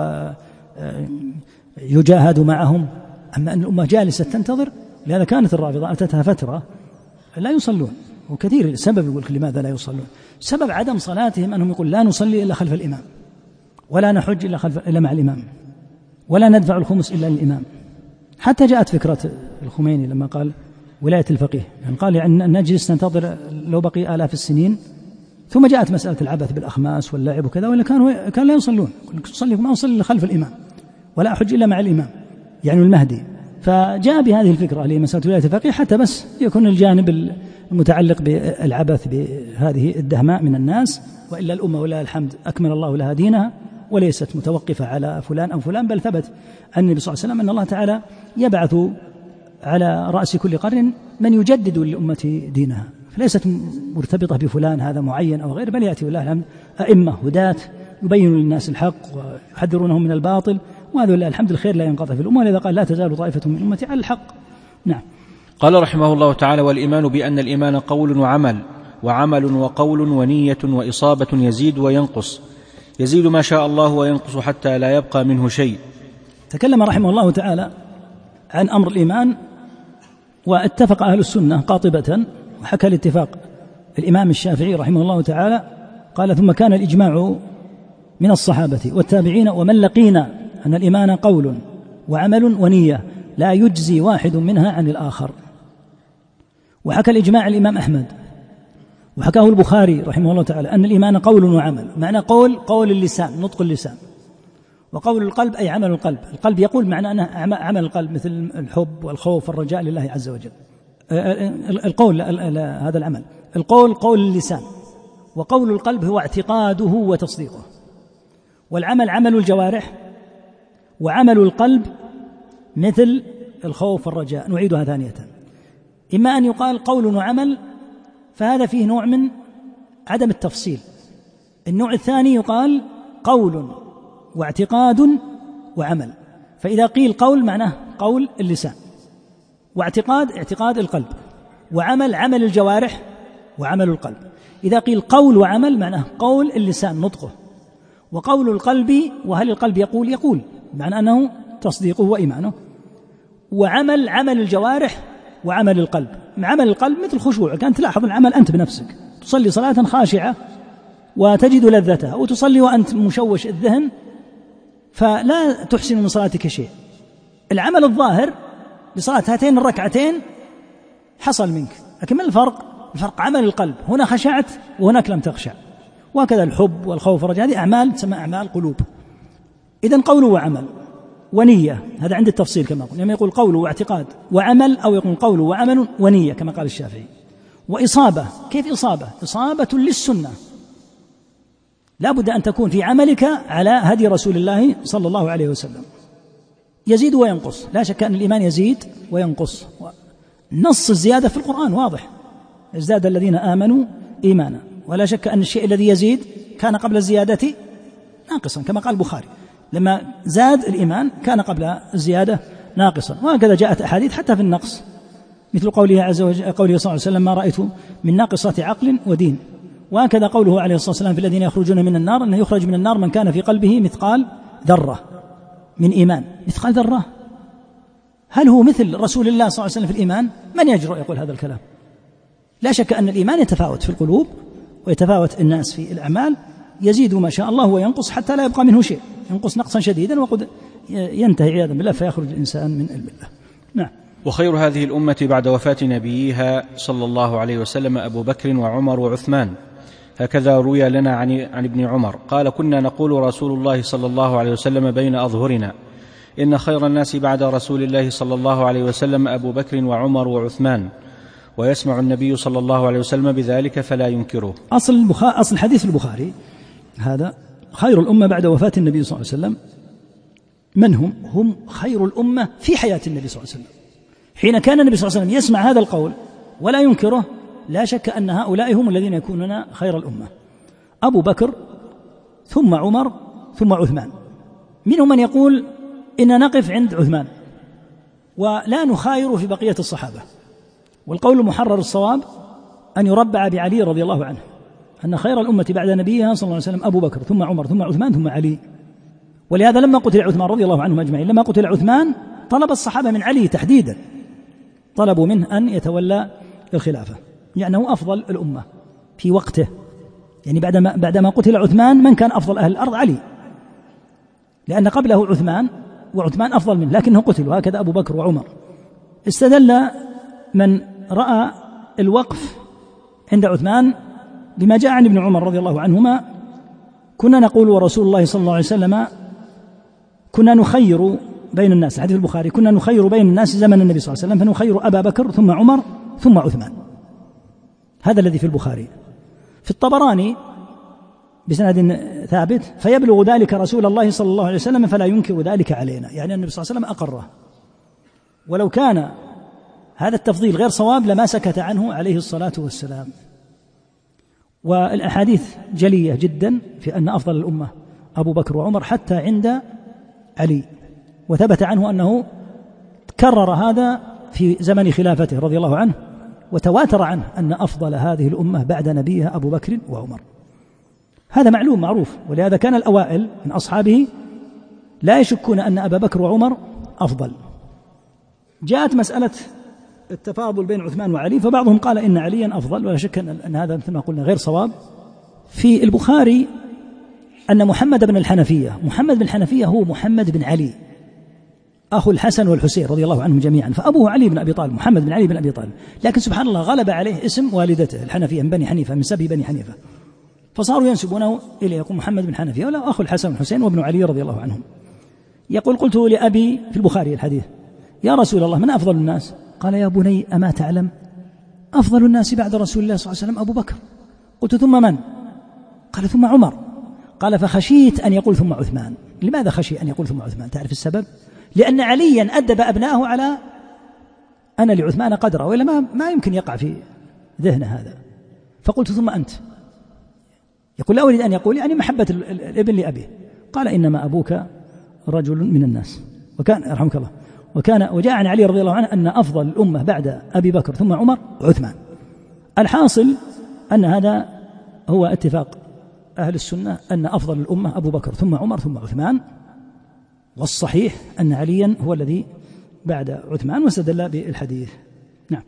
[SPEAKER 1] ويجاهد معهم. أما أن الأمة جالسة تنتظر، لهذا كانت الرافضة أتتها فترة لا يصلون، وكثير السبب يقول لماذا لا يصلون. سبب عدم صلاتهم أنهم يقول لا نصلي إلا خلف الإمام، ولا نحج إلا مع الإمام، ولا ندفع الخمس إلا للإمام. حتى جاءت فكرة الخميني لما قال ولاية الفقيه، يعني قال يعني نجلس ننتظر لو بقي آلاف السنين. ثم جاءت مسألة العبث بالأخماس واللعب وكذا، ولا كان لا يصلون، صلي ما أصلي إلا خلف الإمام، ولا أحج إلا مع الإمام، يعني المهدي. فجاء بهذه الفكرة اللي مسألة ولاية الفقيه، حتى بس يكون الجانب المتعلق بالعبث بهذه الدهماء من الناس. وإلا الأمة ولله الحمد أكمل الله لها دينها، وليست متوقفة على فلان أو فلان، بل ثبت عن النبي صلى الله عليه وسلم أن الله تعالى يبعث على رأس كل قرن من يجدد للأمة دينها، فليست مرتبطة بفلان هذا معين أو غير، بل يأتي والله الحمد أئمة هداة يبين للناس الحق ويحذرونهم من الباطل، وهذا لله الحمد الخير لا ينقطع في الأمة. ولذا قال لا تزال طائفة من أمتي على الحق. نعم.
[SPEAKER 2] قال رحمه الله تعالى: والإيمان بأن الإيمان قول وعمل، وعمل وقول ونية وإصابة، يزيد وينقص، يزيد ما شاء الله وينقص حتى لا يبقى منه شيء.
[SPEAKER 1] تكلم رحمه الله تعالى عن أمر الإيمان، واتفق أهل السنة قاطبة، وحكى الاتفاق الإمام الشافعي رحمه الله تعالى قال: ثم كان الإجماع من الصحابة والتابعين ومن لقينا أن الإيمان قول وعمل ونية لا يجزي واحد منها عن الآخر. وحكى الإجماع الإمام أحمد، وحكاه البخاري رحمه الله تعالى أن الإيمان قول وعمل. معنى قول اللسان، نطق اللسان، وقول القلب أي عمل القلب. القلب يقول معنى أنه عمل القلب، مثل الحب والخوف والرجاء لله عز وجل. القول هذا العمل. القول قول اللسان، وقول القلب هو اعتقاده وتصديقه. والعمل عمل الجوارح، وعمل القلب مثل الخوف والرجاء. نعيدها ثانية: إما أن يقال قول وعمل، فهذا فيه نوع من عدم التفصيل. النوع الثاني يقال قول واعتقاد وعمل. فإذا قيل قول معناه قول اللسان، واعتقاد اعتقاد القلب، وعمل عمل الجوارح وعمل القلب. إذا قيل قول وعمل معناه قول اللسان نطقه، وقول القلب، وهل القلب يقول معنى أنه تصديقه وإيمانه، وعمل الجوارح وعمل القلب. عمل القلب مثل خشوع، كانت تلاحظ العمل أنت بنفسك، تصلي صلاة خاشعة وتجد لذتها، وتصلي وأنت مشوش الذهن فلا تحسن من صلاتك شيء. العمل الظاهر لصلاة هاتين الركعتين حصل منك، لكن ما الفرق؟ الفرق عمل القلب، هنا خشعت وهناك لم تخشع. وهكذا الحب والخوف والرجاء، هذه أعمال تسمى أعمال قلوب. إذن قول وعمل ونية، هذا عند التفصيل كما قلنا، لما يقول قول واعتقاد وعمل، أو يقول قول وعمل ونية كما قال الشافعي. وإصابة، كيف إصابة؟ إصابة للسنة، لا بد أن تكون في عملك على هدي رسول الله صلى الله عليه وسلم. يزيد وينقص، لا شك أن الإيمان يزيد وينقص، نص الزيادة في القرآن واضح، ازداد الذين آمنوا إيمانا، ولا شك أن الشيء الذي يزيد كان قبل الزيادة ناقصا، كما قال البخاري لما زاد الإيمان كان قبل الزيادة ناقصا. وهكذا جاءت أحاديث حتى في النقص، مثل قوله عز وجل، قوله صلى الله عليه وسلم: ما رأيت من ناقصة عقل ودين. وهكذا قوله عليه الصلاة والسلام في الذين يخرجون من النار، أنه يخرج من النار من كان في قلبه مثقال ذرة من إيمان. مثقال ذرة، هل هو مثل رسول الله صلى الله عليه وسلم في الإيمان؟ من يجرؤ يقول هذا الكلام؟ لا شك أن الإيمان يتفاوت في القلوب ويتفاوت الناس في الأعمال، يزيد ما شاء الله وينقص حتى لا يبقى منه شيء، ينقص نقصا شديدا وقد ينتهي عياذا بالله فيخرج الإنسان من الملة. نعم.
[SPEAKER 2] وخير هذه الأمة بعد وفاة نبيها صلى الله عليه وسلم أبو بكر وعمر وعثمان. هكذا روي لنا عن ابن عمر قال: كنا نقول رسول الله صلى الله عليه وسلم بين أظهرنا: إن خير الناس بعد رسول الله صلى الله عليه وسلم أبو بكر وعمر وعثمان. ويسمع النبي صلى الله عليه وسلم بذلك فلا ينكره.
[SPEAKER 1] أصل حديث البخاري هذا: خير الأمة بعد وفاة النبي صلى الله عليه وسلم. من هم؟ هم خير الأمة في حياة النبي صلى الله عليه وسلم. حين كان النبي صلى الله عليه وسلم يسمع هذا القول ولا ينكره، لا شك أن هؤلاء هم الذين يكونون خير الأمة: أبو بكر ثم عمر ثم عثمان. منهم من يقول إن نقف عند عثمان ولا نخاير في بقية الصحابة، والقول المحرر الصواب أن يربع بعلي رضي الله عنه، أن خير الأمة بعد نبيها صلى الله عليه وسلم أبو بكر ثم عمر ثم عثمان ثم علي. ولهذا لما قتل عثمان رضي الله عنهم أجمعين، لما قتل عثمان طلب الصحابة من علي تحديدا، طلبوا منه أن يتولى الخلافة، يعني هو أفضل الأمة في وقته. يعني بعدما قتل عثمان من كان أفضل أهل الأرض؟ علي، لأن قبله عثمان وعثمان أفضل منه لكنه قتل، وهكذا أبو بكر وعمر. استدل من رأى الوقف عند عثمان بما جاء عن ابن عمر رضي الله عنهما: كنا نقول ورسول الله صلى الله عليه وسلم كنا نخير بين الناس، حديث البخاري: كنا نخير بين الناس زمن النبي صلى الله عليه وسلم فنخير أبا بكر ثم عمر ثم عثمان. هذا الذي في البخاري. في الطبراني بسند ثابت: فيبلغ ذلك رسول الله صلى الله عليه وسلم فلا ينكر ذلك علينا، يعني النبي صلى الله عليه وسلم أقره، ولو كان هذا التفضيل غير صواب لما سكت عنه عليه الصلاة والسلام. والأحاديث جلية جدا في أن أفضل الأمة أبو بكر وعمر حتى عند علي، وثبت عنه أنه كرر هذا في زمن خلافته رضي الله عنه، وتواتر عنه أن أفضل هذه الأمة بعد نبيها أبو بكر وعمر. هذا معلوم معروف، ولهذا كان الأوائل من أصحابه لا يشكون أن أبا بكر وعمر أفضل. جاءت مسألة التفاضل بين عثمان وعلي، فبعضهم قال إن عليا أفضل، ولا شك أن هذا مثل ما قلنا غير صواب. في البخاري أن محمد بن الحنفية هو محمد بن علي أخو الحسن والحسين رضي الله عنهم جميعا، فأبوه علي بن أبي طالب، محمد بن علي بن أبي طالب، لكن سبحان الله غلب عليه اسم والدته الحنفية من بني حنيفة، من سبي بني حنيفة، فصاروا ينسبونه إليه، يقول محمد بن حنفية ولا أخو الحسن والحسين وابن علي رضي الله عنهم. يقول: قلت لأبي في البخاري الحديث: يا رسول الله من أفضل الناس؟ قال: يا بني أما تعلم أفضل الناس بعد رسول الله صلى الله عليه وسلم أبو بكر. قلت: ثم من؟ قال: ثم عمر. قال: فخشيت أن يقول ثم عثمان. لماذا خشي أن يقول ثم عثمان؟ تعرف السبب؟ لأن عليا أدب أبنائه على أن لعثمان قدره، وإلا ما يمكن يقع في ذهنه هذا. فقلت: ثم أنت؟ يقول: لا أريد أن يقول يعني محبة الابن لأبيه. قال: إنما أبوك رجل من الناس. وكان رحمك الله وجاء عن علي رضي الله عنه أن أفضل الأمة بعد أبي بكر ثم عمر وعثمان. الحاصل أن هذا هو اتفاق أهل السنة أن أفضل الأمة أبو بكر ثم عمر ثم عثمان، والصحيح أن عليا هو الذي بعد عثمان، واستدل بالحديث. نعم.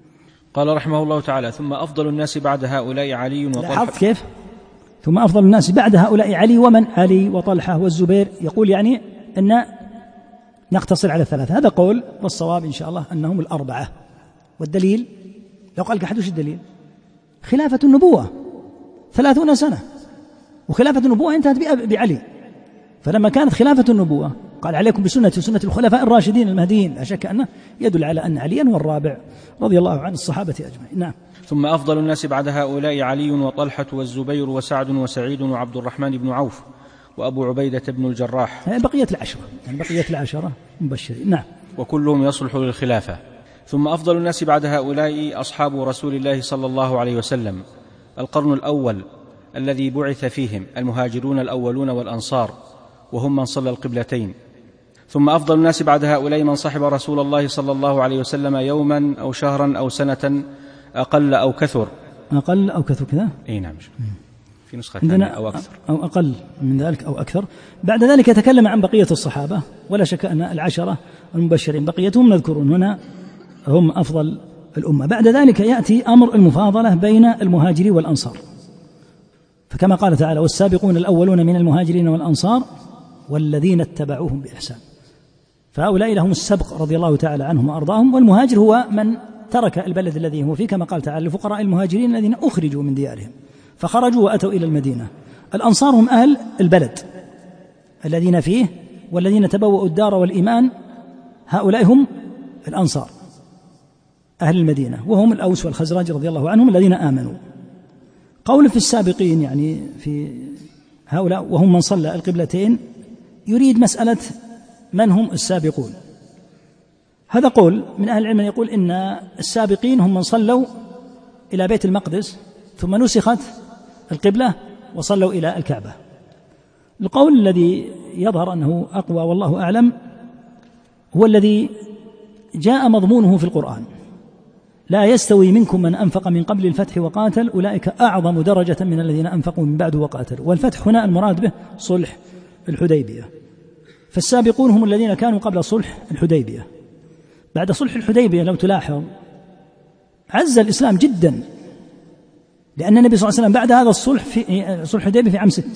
[SPEAKER 2] قال رحمه الله تعالى: ثم أفضل الناس بعد هؤلاء علي وطلحة.
[SPEAKER 1] لاحظت كيف؟ ثم أفضل الناس بعد هؤلاء علي، ومن؟ علي وطلحة والزبير. يقول يعني أن نقتصر على ثلاثة، هذا قول، والصواب إن شاء الله أنهم الأربعة. والدليل لو قال أحد وش الدليل؟ خلافة النبوة 30 سنة، وخلافة النبوة انتهت بعلي، فلما كانت خلافة النبوة قال: عليكم بسنتي وسنة الخلفاء الراشدين المهديين. لا شك أنه يدل على أن عليا هو الرابع رضي الله عن الصحابة أجمعين. نعم.
[SPEAKER 2] ثم أفضل الناس بعد هؤلاء علي وطلحة والزبير وسعد وسعيد وعبد الرحمن بن عوف وأبو عبيدة بن الجراح،
[SPEAKER 1] بقية العشرة، يعني بقية العشرة مبشرين. نعم.
[SPEAKER 2] وكلهم يصلح للخلافة. ثم أفضل الناس بعد هؤلاء أصحاب رسول الله صلى الله عليه وسلم، القرن الأول الذي بعث فيهم المهاجرون الأولون والأنصار، وهم من صلى القبلتين. ثم أفضل الناس بعد هؤلاء من صحب رسول الله صلى الله عليه وسلم يوما أو شهرا أو سنة، أقل أو كثر.
[SPEAKER 1] أقل أو كثر كذا؟
[SPEAKER 2] أي نعم، في نسخة ثانية أو أكثر،
[SPEAKER 1] أو أقل من ذلك أو أكثر. بعد ذلك يتكلم عن بقية الصحابة، ولا شك أن العشرة المبشرين بقيتهم نذكرون هنا هم أفضل الأمة. بعد ذلك يأتي أمر المفاضلة بين المهاجرين والأنصار، فكما قال تعالى: والسابقون الأولون من المهاجرين والأنصار والذين اتبعوهم بإحسان. فهؤلاء لهم السبق رضي الله تعالى عنهم وأرضاهم. والمهاجر هو من ترك البلد الذي هو فيه، كما قال تعالى: لفقراء المهاجرين الذين أخرجوا من ديارهم فخرجوا وأتوا إلى المدينة. الأنصار هم أهل البلد الذين فيه، والذين تبوأوا الدار والإيمان هؤلاء هم الأنصار أهل المدينة، وهم الأوس والخزرج رضي الله عنهم الذين آمنوا. قول في السابقين يعني في هؤلاء وهم من صلى القبلتين، يريد مسألة من هم السابقون. هذا قول من أهل العلم يقول إن السابقين هم من صلوا إلى بيت المقدس ثم نسخت القبلة وصلوا إلى الكعبة. القول الذي يظهر أنه أقوى والله أعلم هو الذي جاء مضمونه في القرآن: لا يستوي منكم من أنفق من قبل الفتح وقاتل أولئك أعظم درجة من الذين أنفقوا من بعد وقاتلوا. والفتح هنا المراد به صلح الحديبية، فالسابقون هم الذين كانوا قبل صلح الحديبية. بعد صلح الحديبية لو تلاحظ عز الإسلام جدا، لأن النبي صلى الله عليه وسلم بعد هذا الصلح في صلح الحديبية في عام 6،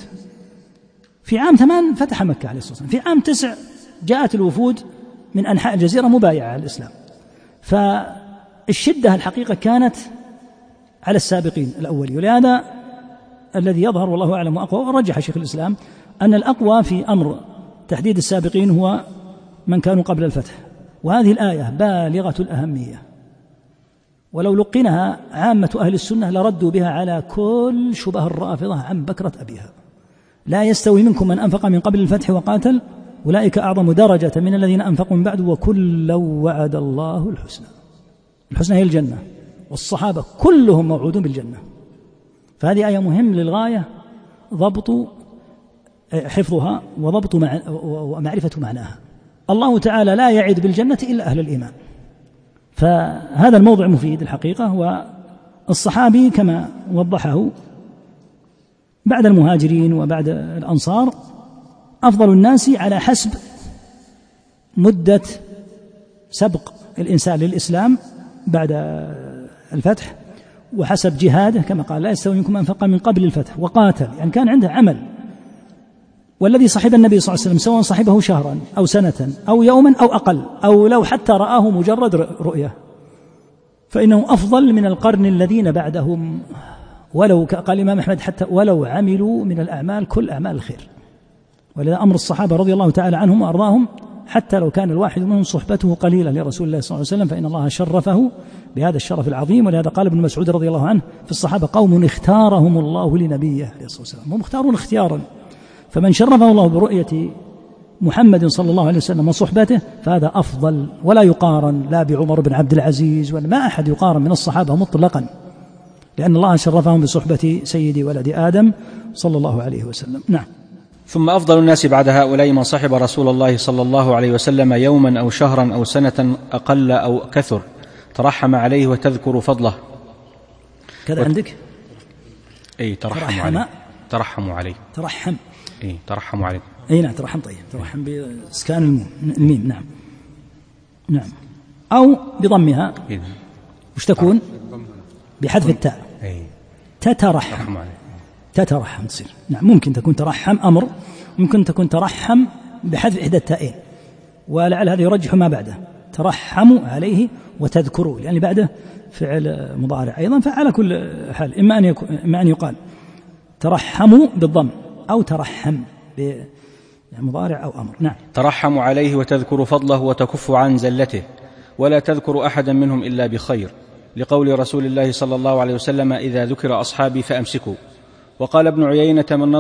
[SPEAKER 1] في عام 8 فتح مكة عليه الصلاة والسلام، في عام 9 جاءت الوفود من أنحاء الجزيرة مبايعة على الإسلام. فالشدة الحقيقة كانت على السابقين الأولين، ولهذا الذي يظهر والله أعلم وأقوى، ورجح شيخ الإسلام أن الأقوى في أمر تحديد السابقين هو من كانوا قبل الفتح. وهذه الآية بالغة الأهمية، ولو لقنها عامة أهل السنة لردوا بها على كل شبه الرافضة عن بكرة أبيها. لا يستوي منكم من أنفق من قبل الفتح وقاتل أولئك أعظم درجة من الذين أنفقوا من بعد وكلا وعد الله الحسنى. الحسنى هي الجنة، والصحابة كلهم موعودون بالجنة. فهذه آية مهم للغاية ضبط حفظها وضبط ومعرفة معناها. الله تعالى لا يعد بالجنة إلا أهل الإيمان، فهذا الموضع مفيد الحقيقة. والصحابي كما وضحه بعد المهاجرين وبعد الأنصار أفضل الناس على حسب مدة سبق الإنسان للإسلام بعد الفتح، وحسب جهاده، كما قال: لا يستوي منكم من أنفق من قبل الفتح وقاتل، يعني كان عنده عمل. والذي صحب النبي صلى الله عليه وسلم سواء صحبه شهرا أو سنة أو يوما أو أقل، أو لو حتى رآه مجرد رؤية، فإنه أفضل من القرن الذين بعدهم، ولو قال الإمام أحمد حتى ولو عملوا من الأعمال كل أعمال الخير. ولذا أمر الصحابة رضي الله تعالى عنهم وأرضاهم حتى لو كان الواحد منهم صحبته قليلة لرسول الله صلى الله عليه وسلم فإن الله شرفه بهذا الشرف العظيم. ولهذا قال ابن مسعود رضي الله عنه في الصحابة: قوم اختارهم الله لنبيه عليه الصلاة والسلام، هم مختارون اختيارا، فمن شرفه الله برؤية محمد صلى الله عليه وسلم وصحبته فهذا أفضل، ولا يقارن لا بعمر بن عبد العزيز، ولا ما أحد يقارن من الصحابة مطلقا، لأن الله شرفهم بصحبة سيد ولد آدم صلى الله عليه وسلم. نعم.
[SPEAKER 2] ثم أفضل الناس بعد هؤلاء من صحب رسول الله صلى الله عليه وسلم يوما أو شهرا أو سنة أقل أو كثر، ترحم عليه وتذكر فضله.
[SPEAKER 1] كذا عندك؟
[SPEAKER 2] أي ترحم عليه. ترحم عليه.
[SPEAKER 1] ترحم.
[SPEAKER 2] أي ترحم عليه.
[SPEAKER 1] أي نعم ترحم. طيب ترحم بإسكان الميم. نعم. نعم. أو بضمها. وش تكون؟ بحذف التاء. تترحم، تترحم تصير. نعم، ممكن تكون ترحم أمر، ممكن تكون ترحم بحذف إحدى التائين، ولعل هذا يرجح ما بعده، ترحموا عليه وتذكروا، لأن بعده فعل مضارع أيضا. فعلى كل حال إما أن يقال ترحموا بالضم أو ترحم بمضارع أو أمر. نعم.
[SPEAKER 2] ترحموا عليه وتذكر فضله وتكف عن زلته، ولا تذكر أحدا منهم إلا بخير، لقول رسول الله صلى الله عليه وسلم: إذا ذكر أصحابي فأمسكوا. وقال ابن عيينة: من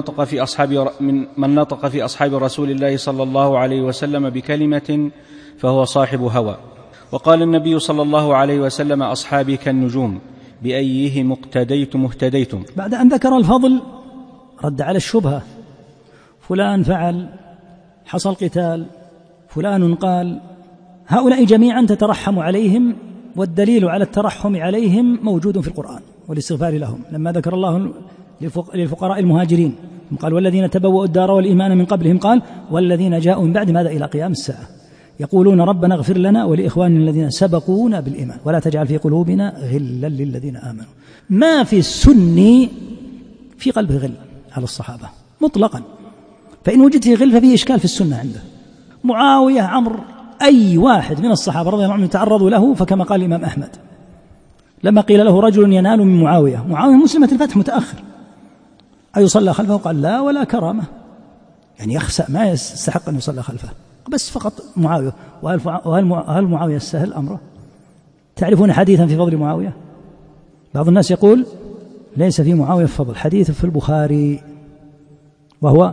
[SPEAKER 2] نطق في أصحاب رسول الله صلى الله عليه وسلم بكلمة فهو صاحب هوى. وقال النبي صلى الله عليه وسلم: أصحابي كالنجوم، بأيهم اقتديتم اهتديتم.
[SPEAKER 1] بعد أن ذكر الفضل رد على الشبهة: فلان فعل، حصل قتال، فلان قال. هؤلاء جميعا تترحم عليهم، والدليل على الترحم عليهم موجود في القرآن والاستغفار لهم. لما ذكر الله للفقراء المهاجرين قال: والذين تبوأوا الدار والإيمان من قبلهم، قال: والذين جاءوا من بعد ماذا إلى قيام الساعة يقولون ربنا اغفر لنا ولإخواننا الذين سبقونا بالإيمان ولا تجعل في قلوبنا غلا للذين آمنوا. ما في السني في قلبه غل على الصحابة مطلقا، فإن وجد فيه غل ففيه إشكال في السنة عنده. معاوية، عمرو، أي واحد من الصحابة رضي الله عنهم تعرضوا له، فكما قال الإمام أحمد لما قيل له رجل ينال من معاوية مسلمة الفتح متأخر، أيصلى خلفه؟ قال: لا ولا كرامة، يعني يخسأ، ما يستحق أن يصلى خلفه، بس فقط معاوية. وهل معاوية السهل أمره؟ تعرفون حديثا في فضل معاوية؟ بعض الناس يقول ليس في معاوية فضل. حديث في البخاري، وهو: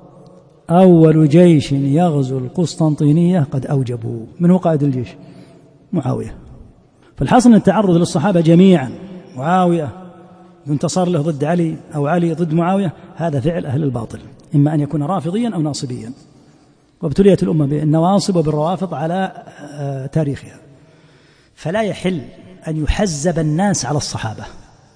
[SPEAKER 1] أول جيش يغزو القسطنطينية قد أوجبوا. من هو قائد الجيش؟ معاوية. فالحاصل أن التعرض للصحابة جميعا، معاوية ينتصر له ضد علي أو علي ضد معاوية، هذا فعل أهل الباطل، إما أن يكون رافضيا أو ناصبيا. وابتليت الأمة بالنواصب وبالروافض على تاريخها. فلا يحل أن يحزب الناس على الصحابة،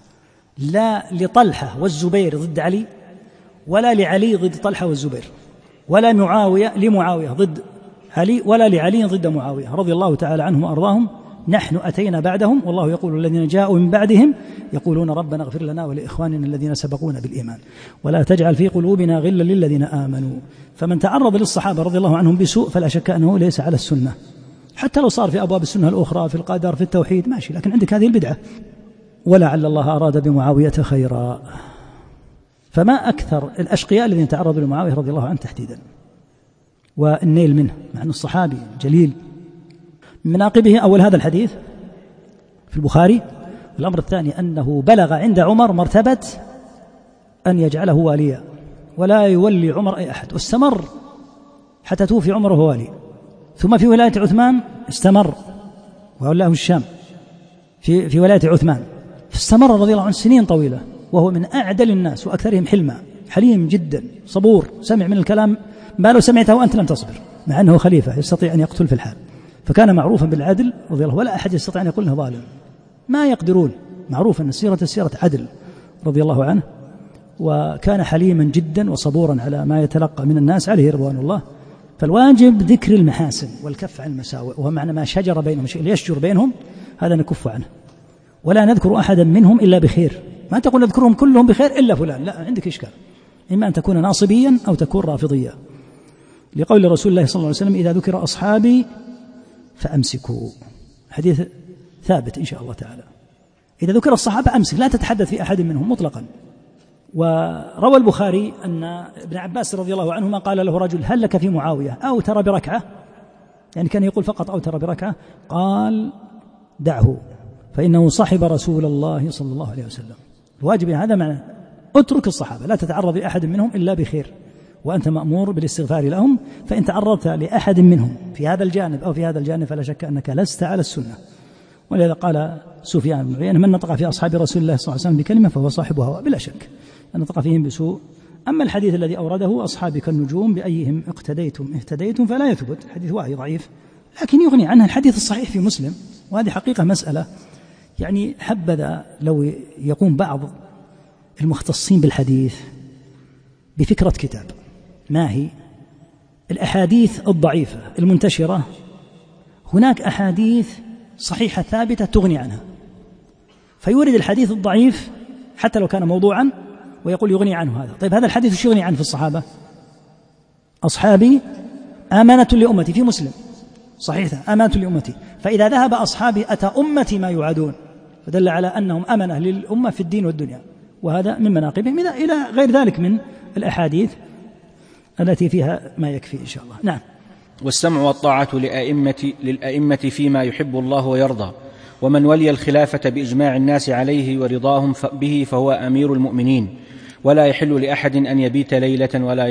[SPEAKER 1] لا لطلحة والزبير ضد علي، ولا لعلي ضد طلحة والزبير، ولا لمعاوية ضد علي، ولا لعلي ضد معاوية رضي الله تعالى عنهم وأرضاهم. نحن أتينا بعدهم، والله يقول: الذين جاءوا من بعدهم يقولون ربنا اغفر لنا ولإخواننا الذين سبقونا بالإيمان ولا تجعل في قلوبنا غلا للذين آمنوا. فمن تعرض للصحابة رضي الله عنهم بسوء فلا شك أنه ليس على السنة، حتى لو صار في أبواب السنة الأخرى، في القدر، في التوحيد، ماشي، لكن عندك هذه البدعة. ولعل الله أراد بمعاوية خيرا. فما أكثر الأشقياء الذين تعرضوا لمعاوية رضي الله عنه تحديدا والنيل منه، مع أنه الصحابي جليل. من مناقبه أول هذا الحديث في البخاري. الأمر الثاني أنه بلغ عند عمر مرتبة أن يجعله واليا، ولا يولي عمر أي أحد، واستمر حتى توفي عمر وهو والي. ثم في ولاية عثمان استمر وولاه الشام في ولاية عثمان، فاستمر رضي الله عنه سنين طويلة، وهو من أعدل الناس وأكثرهم حلما، حليم جدا، صبور، سمع من الكلام ما لو سمعته وأنت لم تصبر، مع أنه خليفة يستطيع أن يقتل في الحال. فكان معروفا بالعدل رضي الله، ولا أحد يستطيع أن يقول انه ظالم، ما يقدرون، معروف أن سيرة عدل رضي الله عنه. وكان حليما جدا وصبورا على ما يتلقى من الناس عليه رضوان الله. فالواجب ذكر المحاسن والكف عن المساوئ، وهو معنى ما شجر بينهم، شيء ليشجر بينهم هذا نكف عنه، ولا نذكر أحدا منهم إلا بخير. ما تقول نذكرهم كلهم بخير إلا فلان، لا، عندك إشكال، إما أن تكون ناصبيا أو تكون رافضيا، لقول رسول الله صلى الله عليه وسلم: إذا ذكر أصحابي فأمسكوا. حديث ثابت إن شاء الله تعالى. إذا ذكر الصحابة أمسك، لا تتحدث في أحد منهم مطلقا. وروى البخاري أن ابن عباس رضي الله عنهما قال له رجل: هل لك في معاوية أو ترى بركعة؟ يعني كان يقول فقط أو ترى بركعة. قال: دعه فإنه صاحب رسول الله صلى الله عليه وسلم. الواجب هذا معنى اترك الصحابة، لا تتعرض لأحد منهم إلا بخير، وأنت مأمور بالاستغفار لهم. فإن تعرضت لأحد منهم في هذا الجانب أو في هذا الجانب فلا شك أنك لست على السنة. ولذا قال سفيان بن عيينة: من نطق في أصحاب رسول الله صلى الله عليه وسلم بكلمة فهو صاحب هوى. بلا شك أن نطق فيهم بسوء. أما الحديث الذي أورده: أصحابي كالنجوم بأيهم اقتديتم اهتديتم، فلا يثبت، حديث واهي ضعيف، لكن يغني عنه الحديث الصحيح في مسلم. وهذه حقيقة مسألة يعني حبذا لو يقوم بعض المختصين بالحديث بفكرة كتاب ما هي الأحاديث الضعيفة المنتشرة. هناك أحاديث صحيحة ثابتة تغني عنها، فيورد الحديث الضعيف حتى لو كان موضوعا ويقول يغني عنه هذا. طيب هذا الحديث وش يغني عنه في الصحابة؟ أصحابي أمانة لأمتي، في مسلم صحيح أمانة لأمتي، فإذا ذهب أصحابي أتى أمتي ما يوعدون، فدل على أنهم أمنة للأمة في الدين والدنيا، وهذا من مناقبهم إلى غير ذلك من الأحاديث التي فيها ما يكفي إن شاء الله. نعم.
[SPEAKER 2] والسمع والطاعة للأئمة فيما يحب الله ويرضى، ومن ولي الخلافة بإجماع الناس عليه ورضاهم به فهو أمير المؤمنين، ولا يحل لأحد أن يبيت ليلة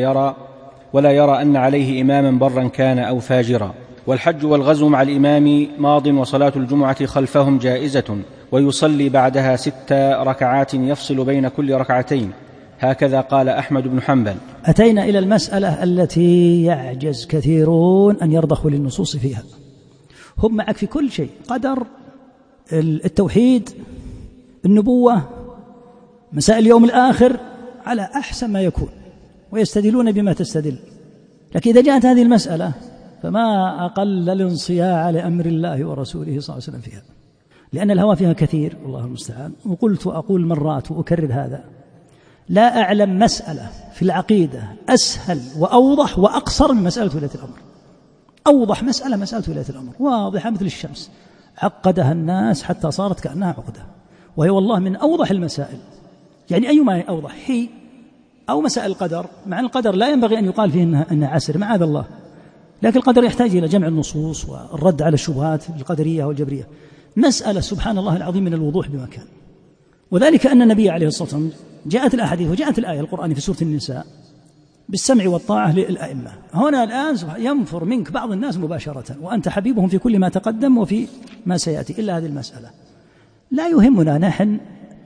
[SPEAKER 2] ولا يرى أن عليه إماما برا كان أو فاجرا. والحج والغزو مع الإمام ماض، وصلاة الجمعة خلفهم جائزة، ويصلي بعدها 6 ركعات يفصل بين كل ركعتين، هكذا قال أحمد بن حنبل.
[SPEAKER 1] أتينا إلى المسألة التي يعجز كثيرون أن يرضخوا للنصوص فيها. هم معك في كل شيء، قدر، التوحيد، النبوة، مسائل اليوم الآخر، على أحسن ما يكون، ويستدلون بما تستدل. لكن إذا جاءت هذه المسألة فما أقل الانصياع لأمر الله ورسوله صلى الله عليه وسلم فيها، لأن الهوى فيها كثير والله المستعان. وقلت وأقول مرات وأكرر هذا، لا أعلم مسألة في العقيدة أسهل وأوضح وأقصر من مسألة ولاية الأمر. أوضح مسألة ولاية الأمر، واضحة مثل الشمس، عقدها الناس حتى صارت كأنها عقدة، وهي والله من أوضح المسائل. يعني أيما أوضح، هي أو مسائل القدر، مع القدر لا ينبغي أن يقال فيه أنها عسر، معاذ الله، لكن القدر يحتاج إلى جمع النصوص والرد على الشبهات القدرية والجبرية. مسألة سبحان الله العظيم من الوضوح بمكان، وذلك أن النبي عليه الصلاة والسلام جاءت الأحاديث وجاءت الآية القرآن في سورة النساء بالسمع والطاعة للأئمة. هنا الآن ينفر منك بعض الناس مباشرة وأنت حبيبهم في كل ما تقدم وفي ما سيأتي، إلا هذه المسألة لا يهمنا نحن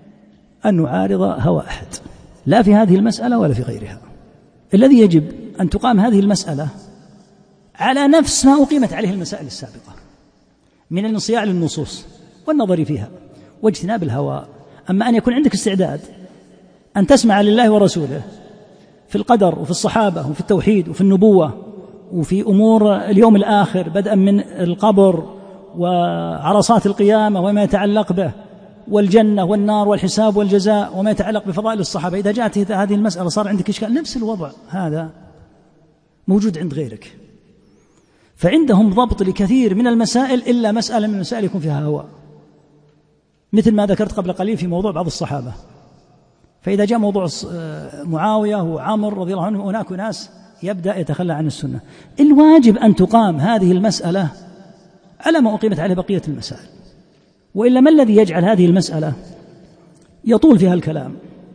[SPEAKER 1] أن نعارض هوى أحد، لا في هذه المسألة ولا في غيرها. الذي يجب أن تقام هذه المسألة على نفس ما أقيمت عليه المسائل السابقة من الانصياع للنصوص والنظر فيها واجتناب الهوى. أما أن يكون عندك استعداد أن تسمع لله ورسوله في القدر وفي الصحابة وفي التوحيد وفي النبوة وفي أمور اليوم الآخر، بدءا من القبر وعرصات القيامة وما يتعلق به، والجنة والنار والحساب والجزاء وما يتعلق بفضائل الصحابة، إذا جاءت هذه المسألة صار عندك إشكال. نفس الوضع هذا موجود عند غيرك، فعندهم ضبط لكثير من المسائل إلا مسألة من المسائل يكون فيها هوى، مثل ما ذكرت قبل قليل في موضوع بعض الصحابة. فإذا جاء موضوع معاوية وعمر رضي الله عنه، هناك ناس يبدأ يتخلى عن السنة. الواجب أن تقام هذه المسألة على ما أقيمت عليه بقية المسائل، وإلا ما الذي يجعل هذه المسألة يطول فيها الكلام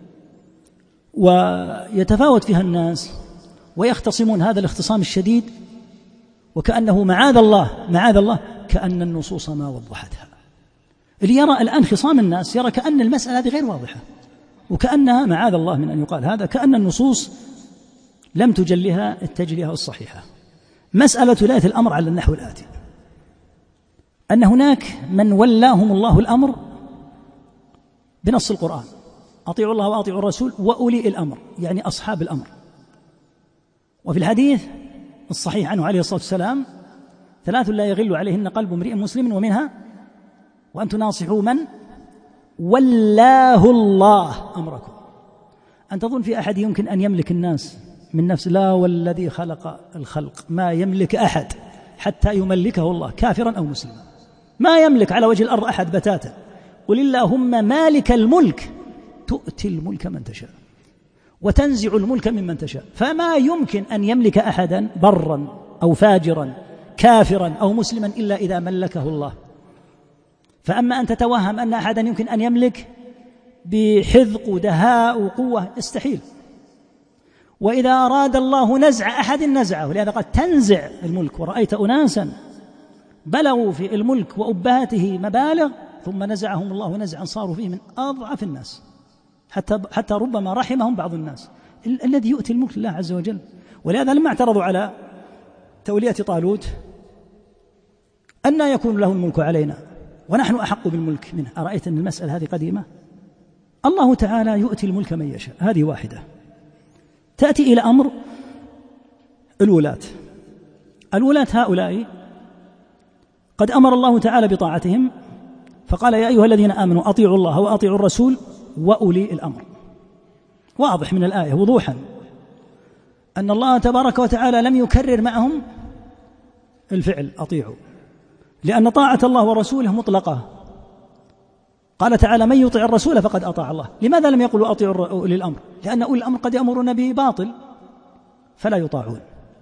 [SPEAKER 1] ويتفاوت فيها الناس ويختصمون هذا الاختصام الشديد، وكأنه معاذ الله كأن النصوص ما وضحتها. اللي يرى الآن خصام الناس يرى كأن المسألة هذه غير واضحة، وكأنها معاذ الله من أن يقال هذا، كأن النصوص لم تجلها التجلية الصحيحة. مسألة ولاية الأمر على النحو الآتي: أن هناك من ولاهم الله الأمر بنص القرآن، أطيعوا الله وأطيعوا الرسول وأولي الأمر، يعني أصحاب الأمر. وفي الحديث الصحيح عنه عليه الصلاة والسلام: 3 لا يغل عليهن قلب امرئ مسلم، ومنها وأن تناصحوا من ولاه الله أمركم. أن تظن في أحد يمكن أن يملك الناس من نفس، لا والذي خلق الخلق ما يملك أحد حتى يملكه الله، كافرا أو مسلما، ما يملك على وجه الأرض أحد بتاتا. قل اللهم مالك الملك تؤتي الملك من تشاء وتنزع الملك ممن تشاء. فما يمكن أن يملك أحدا برا أو فاجرا كافرا أو مسلما إلا إذا ملكه الله. فأما أن تتوهم أن أحدا يمكن أن يملك بحذق ودهاء وقوة، استحيل. وإذا أراد الله نزع أحد نزعه، لهذا قد تنزع الملك. ورأيت أناسا بلغوا في الملك وأبهاته مبالغ ثم نزعهم الله نزعا صاروا فيه من أضعف الناس، حتى ربما رحمهم بعض الناس. الذي يؤتي الملك لله عز وجل. ولهذا لما اعترضوا على تولية طالوت: أن يكون له الملك علينا ونحن أحق بالملك منه. أرأيت أن المسألة هذه قديمة؟ الله تعالى يؤتي الملك من يشاء، هذه واحدة. تأتي إلى أمر الولاة هؤلاء قد أمر الله تعالى بطاعتهم فقال يا أيها الذين آمنوا أطيعوا الله وأطيعوا الرسول وأولي الأمر. واضح من الآية وضوحا أن الله تبارك وتعالى لم يكرر معهم الفعل أطيعوا، لأن طاعة الله ورسوله مطلقة. قال تعالى من يطع الرسول فقد أطاع الله. لماذا لم يقولوا أطيعوا أولي الأمر؟ لأن أولي الأمر قد يأمرون بباطل فلا يطاعون،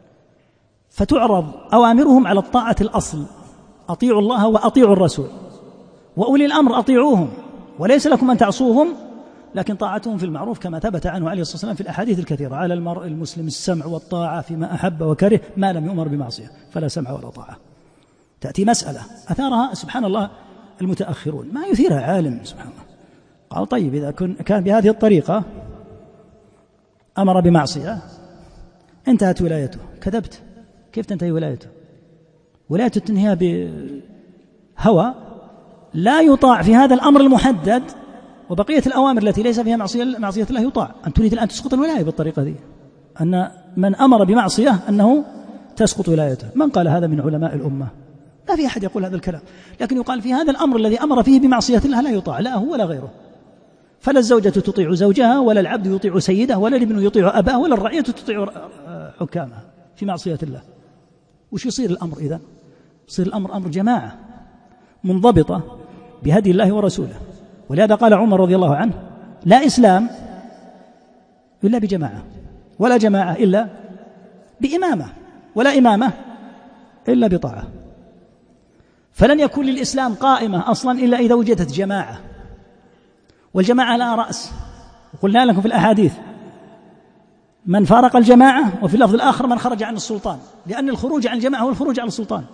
[SPEAKER 1] فتعرض أوامرهم على الطاعة الأصل، أطيعوا الله وأطيعوا الرسول، وأولي الأمر أطيعوهم وليس لكم أن تعصوهم، لكن طاعتهم في المعروف كما ثبت عنه عليه الصلاة والسلام في الأحاديث الكثيرة: على المرء المسلم السمع والطاعة فيما أحب وكره ما لم يؤمر بمعصية فلا سمع ولا طاعة. تأتي مسألة أثارها سبحان الله المتأخرون، ما يثيرها عالم سبحان الله، قال طيب إذا كان بهذه الطريقة أمر بمعصية انتهت ولايته. كذبت. كيف تنتهي ولايته؟ ولايته تنهيها بهوى لا يطاع في هذا الأمر المحدد، وبقية الأوامر التي ليس فيها معصية الله يطاع. أن تريد الآن تسقط الولاية بالطريقة دي، أن من أمر بمعصية أنه تسقط ولايته. من قال هذا من علماء الأمة؟ لا في أحد يقول هذا الكلام، لكن يقال في هذا الأمر الذي أمر فيه بمعصية الله لا يطاع، لا هو ولا غيره. فلا الزوجة تطيع زوجها، ولا العبد يطيع سيده، ولا الابن يطيع أباه، ولا الرعية تطيع حكامها في معصية الله. وش يصير الأمر إذن؟ يصير الأمر أمر جماعة منضبطة بهدي الله ورسوله. ولهذا قال عمر رضي الله عنه: لا إسلام إلا بجماعة، ولا جماعة إلا بإمامة، ولا إمامة إلا بطاعة. فلن يكون للإسلام قائمة أصلا إلا إذا وجدت جماعة، والجماعة لا رأس. وقلنا لكم في الأحاديث: من فارق الجماعة، وفي اللفظ الآخر من خرج عن السلطان، لأن الخروج عن الجماعة هو الخروج عن السلطان.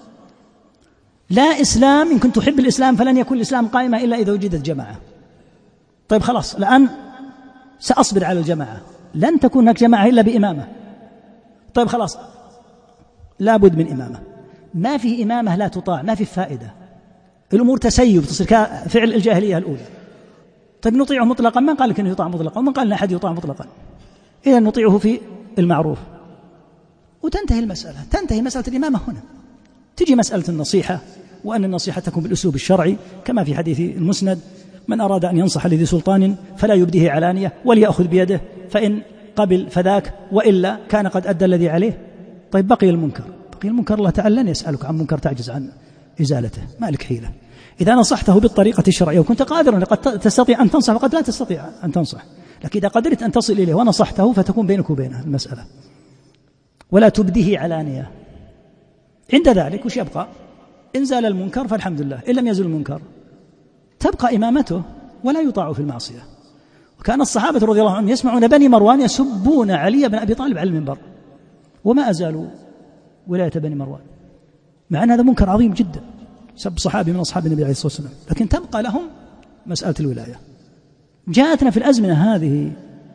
[SPEAKER 1] لا إسلام، إن كنت تحب الإسلام فلن يكون الإسلام قائمة إلا إذا وجدت جماعة. طيب خلاص الآن سأصبر على الجماعة، لن تكون هناك جماعة إلا بإمامة. طيب خلاص لابد من إمامة، ما في إمامة لا تطاع، ما في فائدة، الأمور تسيب تصير كفعل الجاهلية الأولى. طيب نطيعه مطلقا، من قال لك أنه يطاع مطلقا؟ ومن قال أن أحد يطاع مطلقا؟ إذا نطيعه في المعروف وتنتهي المسألة. تنتهي مسألة الإمامة هنا. تجي مسألة النصيحة، وأن النصيحة تكون بالأسلوب الشرعي كما في حديث المسند: من أراد أن ينصح لذي سلطان فلا يبديه علانية وليأخذ بيده، فإن قبل فذاك، وإلا كان قد أدى الذي عليه. طيب بقي المنكر. بقي المنكر الله تعالى لن يسألك عن منكر تعجز عن إزالته، ما لك حيلة. إذا نصحته بالطريقة الشرعية وكنت قادرا، قد تستطيع أن تنصح وقد لا تستطيع أن تنصح، لكن إذا قدرت أن تصل إليه ونصحته فتكون بينك وبينه المسألة، ولا تبديه علانية. عند ذلك وش يبقى؟ إن زال المنكر فالحمد لله، إن لم يزل المنكر تبقى إمامته ولا يطاع في المعصية. وكان الصحابة رضي الله عنهم يسمعون بني مروان يسبون علي بن أبي طالب على المنبر، وما أزالوا ولاية بني مروان، مع أن هذا منكر عظيم جدا، سب صحابي من أصحاب النبي عليه الصلاة والسلام، لكن تبقى لهم مسألة الولاية. جاءتنا في الأزمنة هذه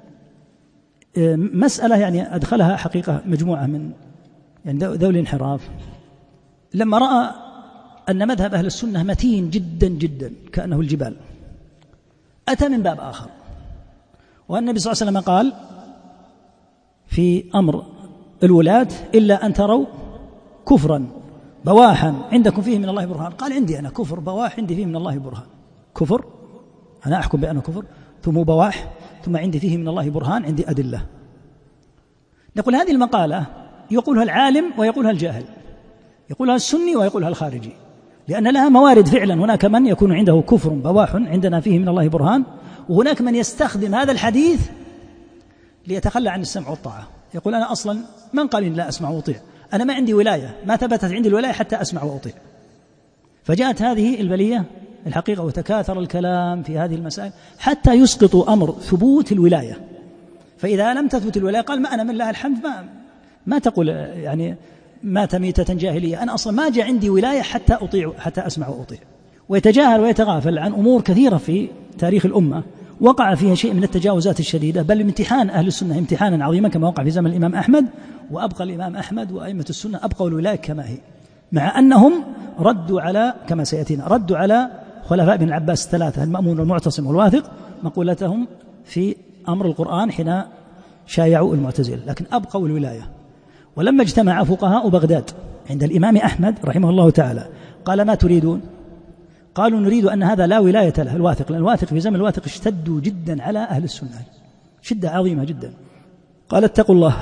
[SPEAKER 1] مسألة يعني أدخلها حقيقة مجموعة من يعني ذوي الانحراف، لما رأى أن مذهب أهل السنة متين جدا جدا كأنه الجبال، أتى من باب آخر. والنبي صلى الله عليه وسلم قال في أمر الولاة: إلا أن تروا كفرا بواحا عندكم فيه من الله برهان. قال عندي أنا كفر بواح عندي فيه من الله برهان. كفر أنا أحكم بأنه كفر، ثم بواح، ثم عندي فيه من الله برهان، عندي أدلة. نقول هذه المقالة يقولها العالم ويقولها الجاهل، يقولها السني ويقولها الخارجي، لأن لها موارد فعلا. هناك من يكون عنده كفر بواح عندنا فيه من الله برهان، وهناك من يستخدم هذا الحديث ليتخلى عن السمع والطاعة. يقول أنا أصلا من قال إن لا أسمع وأطيع؟ أنا ما عندي ولاية، ما ثبتت عندي الولاية حتى أسمع وأطيع. فجاءت هذه البلية الحقيقة، وتكاثر الكلام في هذه المسائل حتى يسقطوا أمر ثبوت الولاية. فإذا لم تثبت الولاية قال ما أنا من الله الحمد، ما تقول يعني مات ميتة جاهلية، أنا أصلا ما جاء عندي ولاية حتى أطيع، حتى أسمع وأطيع. ويتجاهل ويتغافل عن أمور كثيرة في تاريخ الأمة وقع فيها شيء من التجاوزات الشديدة، بل امتحان أهل السنة امتحانا عظيما كما وقع في زمن الإمام أحمد. وأبقى الإمام أحمد وأئمة السنة أبقوا الولاية كما هي، مع أنهم ردوا على كما سيأتينا ردوا على خلفاء بن العباس الثلاثة المأمون والمعتصم والواثق مقولتهم في أمر القرآن حين شايعوا المعتزلة، لكن أبقوا الولاية. ولما اجتمع فقهاء بغداد عند الإمام أحمد رحمه الله تعالى قال ما تريدون؟ قالوا نريد أن هذا لا ولاية له الواثق، لأن الواثق في زمن الواثق اشتدوا جدا على أهل السنة شدة عظيمة جدا. قال اتقوا الله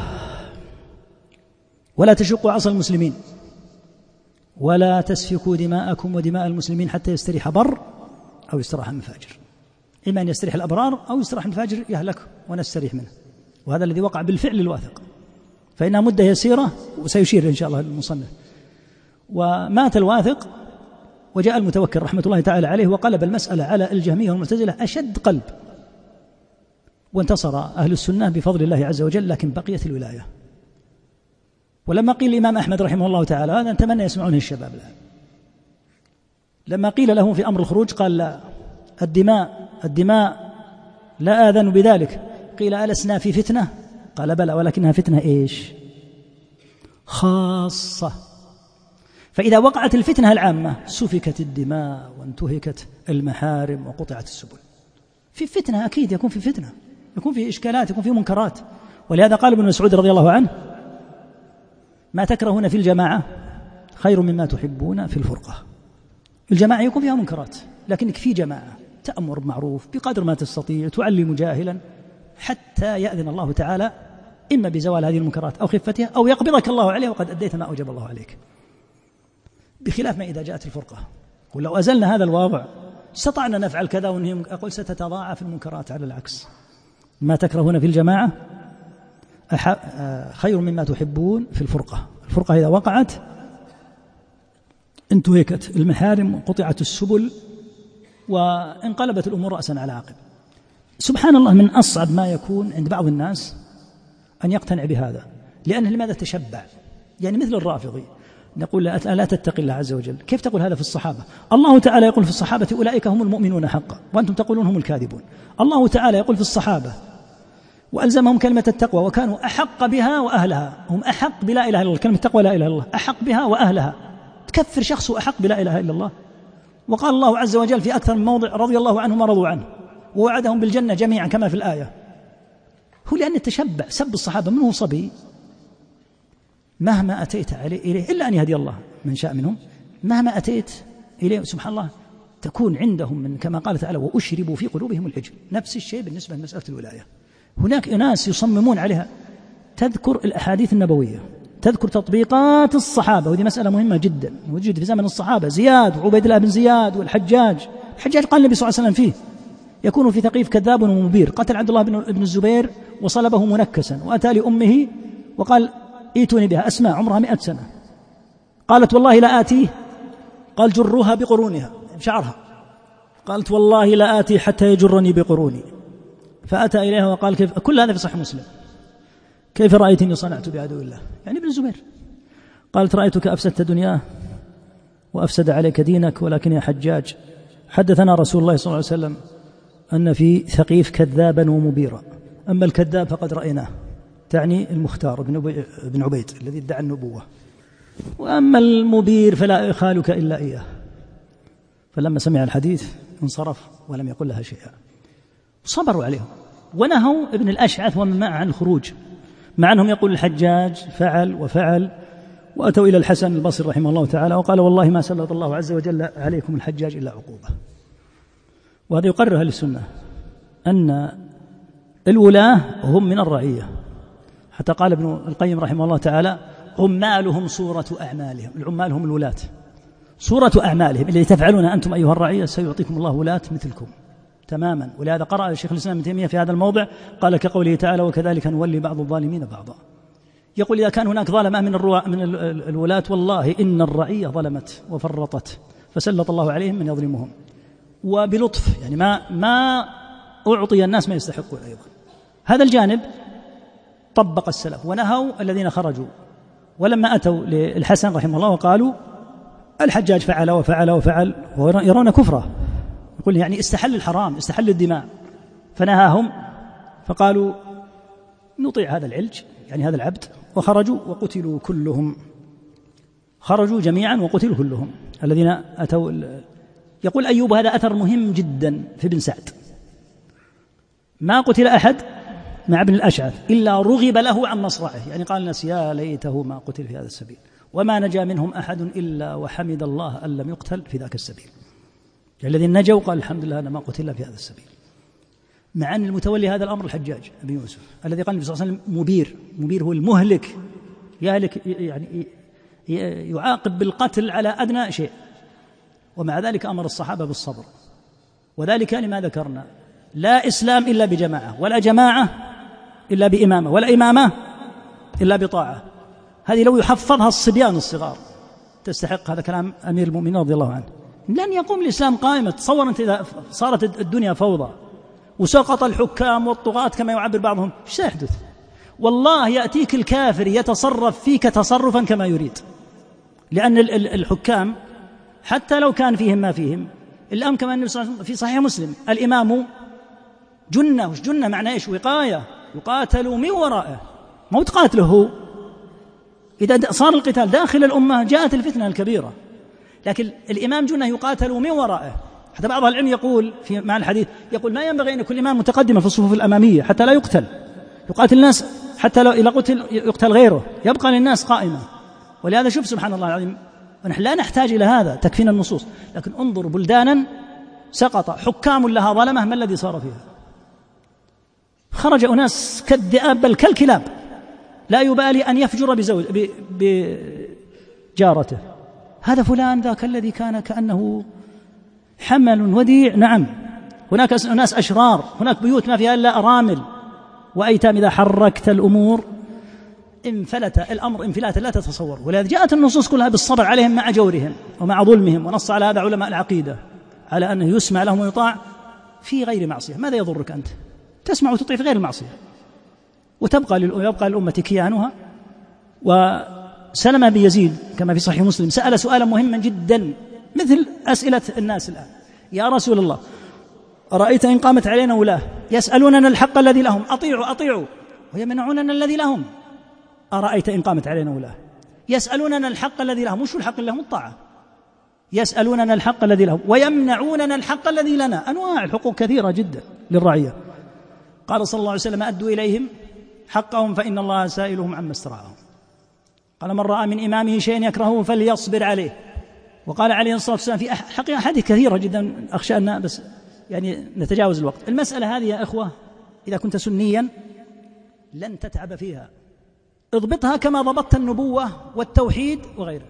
[SPEAKER 1] ولا تشقوا عصا المسلمين ولا تسفكوا دماءكم ودماء المسلمين حتى يستريح بر أو يستراح من فاجر. إما أن يستريح الأبرار أو يستراح من فاجر يهلك ونستريح منه. وهذا الذي وقع بالفعل الواثق، فإنها مدة يسيرة وسيشير إن شاء الله المصنف. ومات الواثق وجاء المتوكل رحمة الله تعالى عليه وقلب المسألة على الجهمية والمعتزلة أشد قلب، وانتصر أهل السنة بفضل الله عز وجل، لكن بقيت الولاية. ولما قيل الإمام أحمد رحمه الله تعالى هذا نتمنى يسمعونه الشباب الآن، لما قيل له في أمر الخروج قال لا، الدماء لا آذن بذلك. قيل ألسنا في فتنة؟ قال بلى، ولكنها فتنة إيش؟ خاصة. فإذا وقعت الفتنة العامة سفكت الدماء وانتهكت المحارم وقطعت السبل. في فتنة أكيد يكون في فتنة، يكون في إشكالات، يكون في منكرات. ولهذا قال ابن مسعود رضي الله عنه ما تكرهون في الجماعة خير مما تحبون في الفرقة. الجماعة يكون فيها منكرات، لكنك في جماعة تأمر بمعروف بقدر ما تستطيع، تعلم جاهلا حتى يأذن الله تعالى إما بزوال هذه المنكرات أو خفتها أو يقبضك الله عليها وقد أديت ما أوجب الله عليك، بخلاف ما إذا جاءت الفرقة. ولو أزلنا هذا الواضع استطعنا نفعل كذا ونهم، أقول ستتضاعف المنكرات على العكس. ما تكرهون في الجماعة خير مما تحبون في الفرقة. الفرقة إذا وقعت انتهكت المحارم وقطعت السبل وانقلبت الأمور رأسا على عقب. سبحان الله، من أصعب ما يكون عند بعض الناس أن يقتنع بهذا، لأنه لماذا تشبع؟ يعني مثل الرافضي نقول لا تتقي الله عز وجل. كيف تقول هذا في الصحابة؟ الله تعالى يقول في الصحابة أولئك هم المؤمنون حقا وأنتم تقولون هم الكاذبون. الله تعالى يقول في الصحابة وألزمهم كلمة التقوى وكانوا أحق بها وأهلها. هم أحق بلا إله إلا الله، كلمة التقوى لا إله إلا الله، أحق بها وأهلها. تكفر شخص أحق بلا إله إلا الله؟ وقال الله عز وجل في أكثر من موضع رضي الله عنهم ورضوا عنه ووعدهم بالجنة جميعا كما في الآية. هو لأن التشبع سب الصحابة منه صبي مهما أتيت إليه إلا أن يهدي الله من شاء منهم، مهما أتيت إليه سبحان الله تكون عندهم من كما قال تعالى وأشربوا في قلوبهم العجل. نفس الشيء بالنسبة لمسألة الولاية، هناك ناس يصممون عليها، تذكر الأحاديث النبوية، تذكر تطبيقات الصحابة، وهذه مسألة مهمة جدا. وجد في زمن الصحابة زياد وعبيد الله بن زياد والحجاج قال النبي صلى الله عليه وسلم فيه يكون في ثقيف كذاب ومبير، قتل عبد الله بن الزبير وصلبه منكسا وأتى لأمه وقال ائتوني بها، أسماء عمرها 100 سنة، قالت والله لا آتيه، قال جروها بقرونها شعرها، قالت والله لا آتي حتى يجرني بقروني، فأتى إليها وقال كيف، كل هذا في صحيح مسلم، كيف رأيت إني صنعت بعدو الله؟ يعني ابن الزبير. قالت رأيتك أفسدت دنياه وأفسد عليك دينك، ولكن يا حجاج حدثنا رسول الله صلى الله عليه وسلم أن في ثقيف كذابا ومبيرا، أما الكذاب فقد رأيناه، تعني المختار بن عبيد الذي ادعى النبوة، وأما المبير فلا يخالك إلا إياه. فلما سمع الحديث انصرف ولم يقل لها شيئا. صبروا عليهم ونهوا ابن الأشعث ومن معه عن الخروج، مع أنهم يقول الحجاج فعل وفعل. وأتوا إلى الحسن البصري رحمه الله تعالى وقال والله ما سلط الله عز وجل عليكم الحجاج إلا عقوبة. وهذا يقرر أهل السنة أن الولاة هم من الرعية، حتى قال ابن القيم رحمه الله تعالى عمالهم صورة أعمالهم، العمال هم الولاة صورة أعمالهم التي تفعلون أنتم أيها الرعية سيعطيكم الله ولاة مثلكم تماما. ولهذا قرأ الشيخ الإسلام ابن تيمية في هذا الموضع قال كقوله تعالى وكذلك نولي بعض الظالمين بعضا. يقول إذا كان هناك ظلمة من الولاة والله إن الرعية ظلمت وفرطت فسلط الله عليهم من يظلمهم، وبلطف يعني ما أعطي الناس ما يستحقون. أيضا هذا الجانب طبق السلف ونهوا الذين خرجوا. ولما أتوا للحسن رحمه الله وقالوا الحجاج فعل وفعل وفعل ويرون كفره، يقول يعني استحل الحرام استحل الدماء، فنهاهم فقالوا نطيع هذا العلج يعني هذا العبد، وخرجوا وقتلوا كلهم، خرجوا جميعا وقتلوا كلهم الذين أتوا. يقول أيوب هذا أثر مهم جدا في ابن سعد، ما قتل أحد مع ابن الأشعث إلا رغب له عن مصرعه، يعني قال الناس يا ليته ما قتل في هذا السبيل، وما نجا منهم أحد إلا وحمد الله أن لم يقتل في ذاك السبيل. الذين نجوا قال الحمد لله أنا ما قتل إلا في هذا السبيل، مع أن المتولي هذا الأمر الحجاج بن يوسف الذي قال النبي صلى الله عليه وسلم مبير هو المهلك، يهلك يعني يعاقب بالقتل على أدنى شيء، ومع ذلك أمر الصحابة بالصبر. وذلك لما ذكرنا، لا إسلام إلا بجماعة، ولا جماعة إلا بإمامة، ولا إمامة إلا بطاعة. هذه لو يحفظها الصبيان الصغار تستحق. هذا كلام أمير المؤمنين رضي الله عنه. لن يقوم الإسلام قائمة. تصور أنت إذا صارت الدنيا فوضى وسقط الحكام والطغاة كما يعبر بعضهم، ايش سيحدث؟ والله يأتيك الكافر يتصرف فيك تصرفا كما يريد، لأن الحكام حتى لو كان فيهم ما فيهم، الآن كما النبي صلى الله عليه وسلم في صحيح مسلم الإمام جنة. وش جنة معنى إيش؟ وقاية، يقاتل من ورائه، ما تقاتله هو. إذا صار القتال داخل الأمة جاءت الفتنة الكبيرة، لكن الإمام جنة يقاتل من ورائه. حتى بعض العلم يقول في مع الحديث، يقول ما ينبغي أن يكون الإمام متقدما في الصفوف الأمامية حتى لا يقاتل الناس، حتى لو إذا قتل يقتل غيره، يبقى للناس قائمة. ولهذا شوف سبحان الله العظيم، ونحن لا نحتاج إلى هذا، تكفينا النصوص. لكن انظر بلدانا سقط حكام لها ظلمة، ما الذي صار فيها؟ خرج أناس كالذئاب بل كالكلاب، لا يبالي أن يفجر بجارته. هذا فلان ذاك الذي كان كأنه حمل وديع. نعم، هناك أناس أشرار، هناك بيوت ما فيها إلا أرامل وأيتام، إذا حركت الأمور انفلت الأمر انفلاتا لا تتصور. ولذا جاءت النصوص كلها بالصبر عليهم مع جورهم ومع ظلمهم، ونص على هذا علماء العقيدة على أنه يسمع لهم ويطاع في غير معصية. ماذا يضرك أنت؟ تسمع وتطيع في غير المعصية، ويبقى للأمة كيانها. وسلمة بن يزيد كما في صحيح مسلم سأل سؤالا مهما جدا، مثل أسئلة الناس الآن: يا رسول الله، أرأيت إن قامت علينا ولاة يسألوننا الحق الذي لهم، أطيعوا ويمنعوننا الذي لهم. أرأيت إن قامت علينا ولاة يسألوننا الحق الذي لهم، وش الحق لهم؟ الطاعة. يسألوننا الحق الذي لهم ويمنعوننا الحق الذي لنا. أنواع الحقوق كثيرة جدا للرعية. قال صلى الله عليه وسلم: أدوا إليهم حقهم فإن الله سائلهم عما استرعاهم. قال: من رأى من إمامه شيئا يكرهه فليصبر عليه. وقال عليه الصلاة والسلام في حقيقة حديث كثيرة جدا، أخشى أن بس يعني نتجاوز الوقت. المسألة هذه يا إخوة إذا كنت سنيا لن تتعب فيها، اضبطها كما ضبطت النبوة والتوحيد وغيره.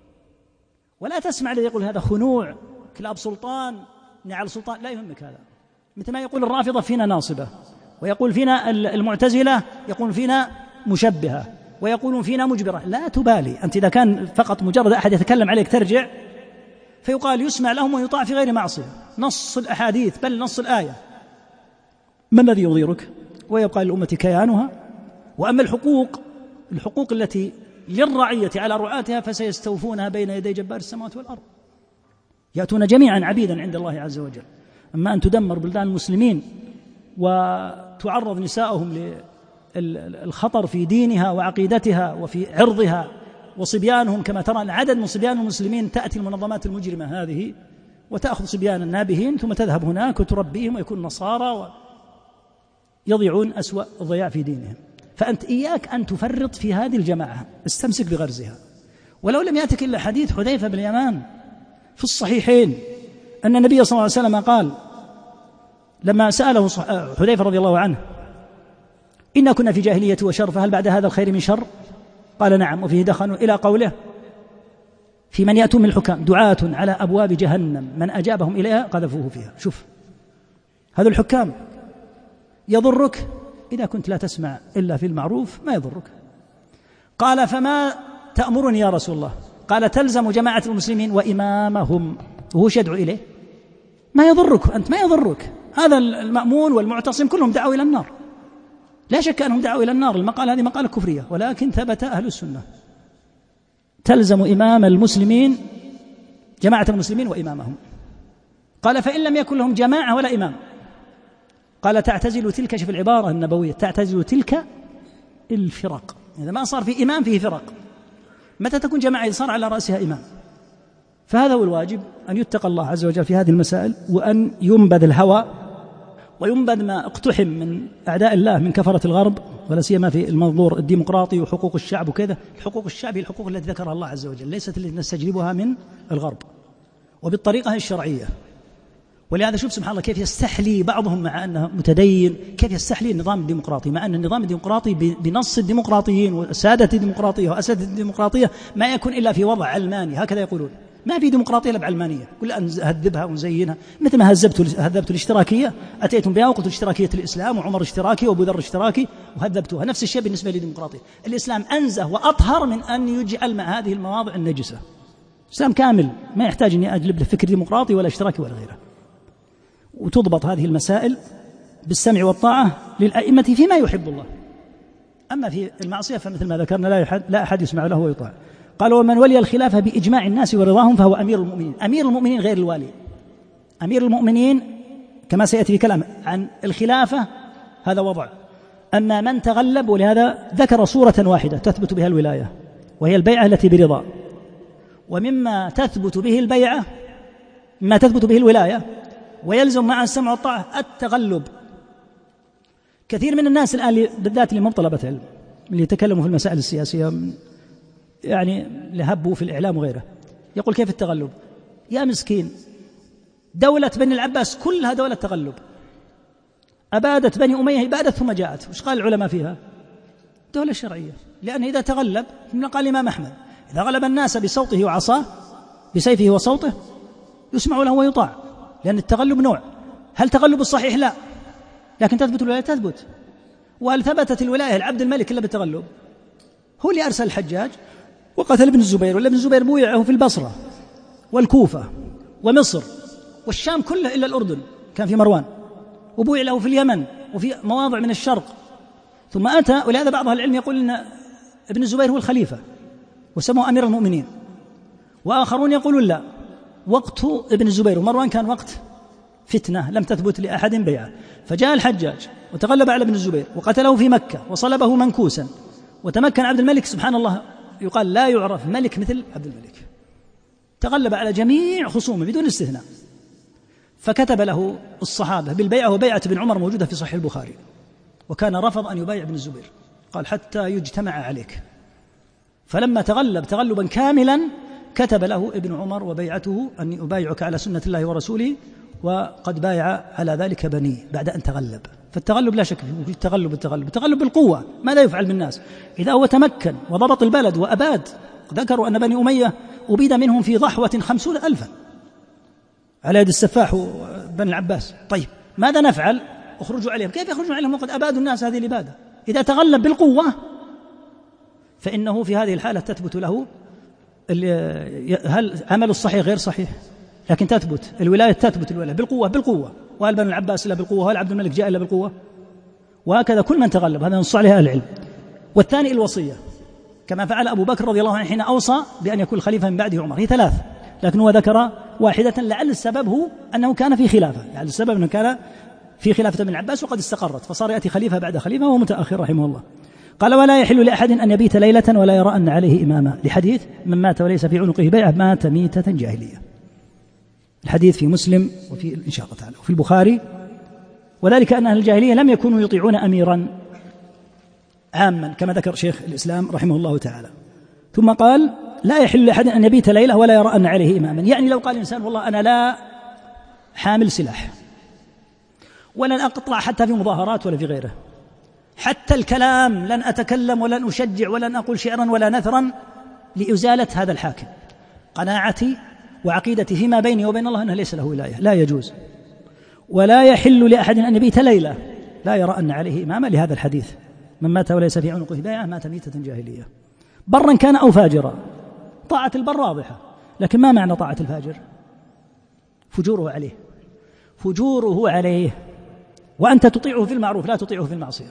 [SPEAKER 1] ولا تسمع الذي يقول هذا خنوع، كلاب سلطان، نعل سلطان، لا يهمك هذا. مثل ما يقول الرافضة فينا ناصبة، ويقول فينا المعتزلة يقول فينا مشبهة، ويقولون فينا مجبرة. لا تبالي أنت، إذا كان فقط مجرد أحد يتكلم عليك ترجع، فيقال يسمع لهم ويطاع في غير معصية، نص الأحاديث بل نص الآية. ما الذي يضيرك؟ ويبقى للأمة كيانها. وأما الحقوق التي للرعية على رعاتها فسيستوفونها بين يدي جبار السماوات والأرض، يأتون جميعا عبيدا عند الله عز وجل. أما أن تدمر بلدان المسلمين وتعرض نساءهم للخطر في دينها وعقيدتها وفي عرضها، وصبيانهم كما ترى عدد من صبيان المسلمين، تأتي المنظمات المجرمة هذه وتأخذ صبيان النابهين ثم تذهب هناك وتربيهم ويكون نصارى ويضيعون أسوأ الضياع في دينهم. فأنت إياك أن تفرط في هذه الجماعة، استمسك بغرزها. ولو لم يأتك إلا حديث حذيفة بن اليمان في الصحيحين أن النبي صلى الله عليه وسلم قال لما سأله حذيفة رضي الله عنه: إنا كنا في جاهلية وشر، فهل بعد هذا الخير من شر؟ قال: نعم. وفيه دخن، إلى قوله: في من يأتون من الحكام دعاة على أبواب جهنم من أجابهم إليها قذفوه فيها. شوف هذا الحكام يضرك إذا كنت لا تسمع إلا في المعروف، ما يضرك. قال: فما تأمرني يا رسول الله؟ قال: تلزم جماعة المسلمين وإمامهم، وهو يدعو إليه. ما يضرك أنت، ما يضرك. هذا المأمون والمعتصم كلهم دعوا إلى النار، لا شك أنهم دعوا إلى النار. المقالة هذه مقالة كفرية، ولكن ثبت أهل السنة: تلزم إمام المسلمين جماعة المسلمين وإمامهم. قال: فإن لم يكن لهم جماعة ولا إمام؟ قال: تعتزل تلك، في العبارة النبوية، تعتزل تلك الفرق. إذا ما صار في إمام فيه فرق. متى تكون جماعة؟ إذا صار على رأسها إمام. فهذا هو الواجب، أن يتقى الله عز وجل في هذه المسائل، وأن ينبذ الهوى وينبذ ما اقتحم من أعداء الله من كفرة الغرب، ولا سيما في المنظور الديمقراطي وحقوق الشعب وكذا. الحقوق الشعب هي الحقوق التي ذكرها الله عز وجل، ليست التي نستجلبها من الغرب، وبالطريقة الشرعية. ولهذا شوف سبحان الله كيف يستحلي بعضهم مع أنه متدين، كيف يستحلي النظام الديمقراطي، مع أن النظام الديمقراطي بنص الديمقراطيين وسادة الديمقراطية وأساتذة الديمقراطية ما يكون إلا في وضع علماني، هكذا يقولون. ما في ديمقراطية إلا بعلمانية، كل أن نهذبها ونزينها، مثل ما هذبت الاشتراكية، أتيتم بها وقلت اشتراكية الإسلام وعمر اشتراكي وأبو ذر اشتراكي وهذبتها. نفس الشيء بالنسبة للديمقراطية. الإسلام أنزه وأطهر من أن يجعل مع هذه المواضع النجسة. الإسلام كامل ما يحتاج أني أجلب له فكر ديمقراطي ولا اشتراكي ولا غيره. وتضبط هذه المسائل بالسمع والطاعة للأئمة فيما يحب الله. أما في المعصية فمثل ما ذكرنا لا أحد يسمع له ويطاع. قال: ومن ولي الخلافة بإجماع الناس ورضاهم فهو أمير المؤمنين. أمير المؤمنين غير الوالي. أمير المؤمنين كما سيأتي في كلام عن الخلافة هذا وضع. أما من تغلب، ولهذا ذكر صورة واحدة تثبت بها الولاية وهي البيعة التي برضا. ومما تثبت به البيعة ما تثبت به الولاية ويلزم مع السمع والطاعة التغلب. كثير من الناس الآن بالذات اللي مو طلبة علم اللي يتكلموا في المسائل السياسية يعني لهبوا في الإعلام وغيره، يقول كيف التغلب؟ يا مسكين، دولة بني العباس كلها دولة تغلب. أبادت بني أمية إبادة ثم جاءت. وش قال العلماء فيها؟ دولة شرعية. لأن إذا تغلب، من قال الإمام أحمد: إذا غلب الناس بصوته وعصاه، بسيفه وصوته، يسمع له ويطاع. لأن التغلب نوع. هل تغلب الصحيح؟ لا، لكن تثبت الولاية، تثبت. وهل ثبتت الولاية العبد الملك إلا بالتغلب؟ هو اللي أرسل الحجاج وقتل ابن الزبير، ولا ابن الزبير بويعه في البصرة والكوفة ومصر والشام كله إلا الأردن، كان في مروان، وبويع له في اليمن وفي مواضع من الشرق. ثم أتى، ولهذا بعض أهل العلم يقول أن ابن الزبير هو الخليفة وسموه أمير المؤمنين، وآخرون يقولون لا، وقت ابن الزبير ومروان كان وقت فتنة لم تثبت لأحد بيعة. فجاء الحجاج وتغلب على ابن الزبير وقتله في مكة وصلبه منكوسا، وتمكن عبد الملك سبحان الله، يقال لا يعرف ملك مثل عبد الملك، تغلب على جميع خصومه بدون استثناء. فكتب له الصحابة بالبيعة، وبيعة ابن عمر موجودة في صحيح البخاري، وكان رفض أن يبايع ابن الزبير، قال حتى يجتمع عليك. فلما تغلب تغلبا كاملا كتب له ابن عمر وبيعته أن أبايعك على سنة الله ورسوله، وقد بايع على ذلك بنيه بعد أن تغلب. فالتغلب لا شك فيه، التغلب بالقوة. ماذا يفعل بالناس إذا هو تمكن وضبط البلد وأباد؟ ذكروا أن بني أمية أبيد منهم في ضحوة 50,000 على يد السفاح بن العباس. طيب ماذا نفعل؟ اخرجوا عليهم. كيف يخرجوا عليهم وقد أبادوا الناس هذه الإبادة؟ إذا تغلب بالقوة فإنه في هذه الحالة تثبت له هل عمل الصحيح غير صحيح، لكن تثبت الولاية، تثبت الولاية بالقوة. وهل بن العباس إلا بالقوة؟ وهل عبد الملك جاء إلا بالقوة؟ وهكذا كل من تغلب، هذا نص عليها العلم. والثاني الوصية، كما فعل أبو بكر رضي الله عنه حين أوصى بأن يكون خليفة من بعده عمر. هي 3، لكن هو ذكر واحدة، لعل السبب هو أنه كان في خلافة، لعل السبب أنه كان في خلافة ابن عباس وقد استقرت، فصار يأتي خليفة بعد خليفة وهو متأخر رحمه الله. قال: ولا يحل لأحد أن يبيت ليلة ولا يرى أن عليه إماما، لحديث: من مات وليس في عنقه بيعة مات ميتة جاهلية. الحديث في مسلم وفي إن شاء الله تعالى وفي البخاري. وذلك أن أهل الجاهلية لم يكونوا يطيعون أميرا عاما كما ذكر شيخ الإسلام رحمه الله تعالى. ثم قال: لا يحل لأحد أن يبيت ليلة ولا يرى أن عليه إماما. يعني لو قال الإنسان: والله أنا لا حامل سلاح ولن أطلع حتى في مظاهرات ولا في غيره، حتى الكلام لن أتكلم ولن أشجع ولن أقول شعرا ولا نثرا لإزالة هذا الحاكم، قناعتي وعقيدتي فيما بيني وبين الله أنه ليس له ولاية، لا يجوز. ولا يحل لأحد أن يبيت ليلة لا يرى أن عليه إماما، لهذا الحديث: من مات وليس في عنقه بيعة مات ميتة جاهلية. برا كان أو فاجرا. طاعة البر واضحة، لكن ما معنى طاعة الفاجر؟ فجوره عليه، وأنت تطيعه في المعروف لا تطيعه في المعصية،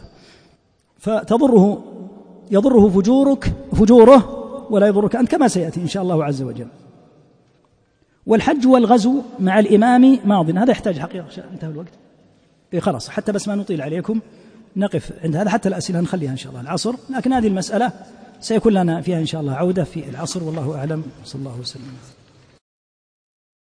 [SPEAKER 1] يضره فجوره ولا يضرك أنت، كما سيأتي إن شاء الله عز وجل. والحج والغزو مع الإمام ماض. هذا يحتاج حقيقة، انتهى الوقت خلاص، حتى بس ما نطيل عليكم نقف عند هذا، حتى الأسئلة نخليها إن شاء الله العصر، لكن هذه المسألة سيكون لنا فيها إن شاء الله عودة في العصر، والله أعلم. صلى الله وسلم.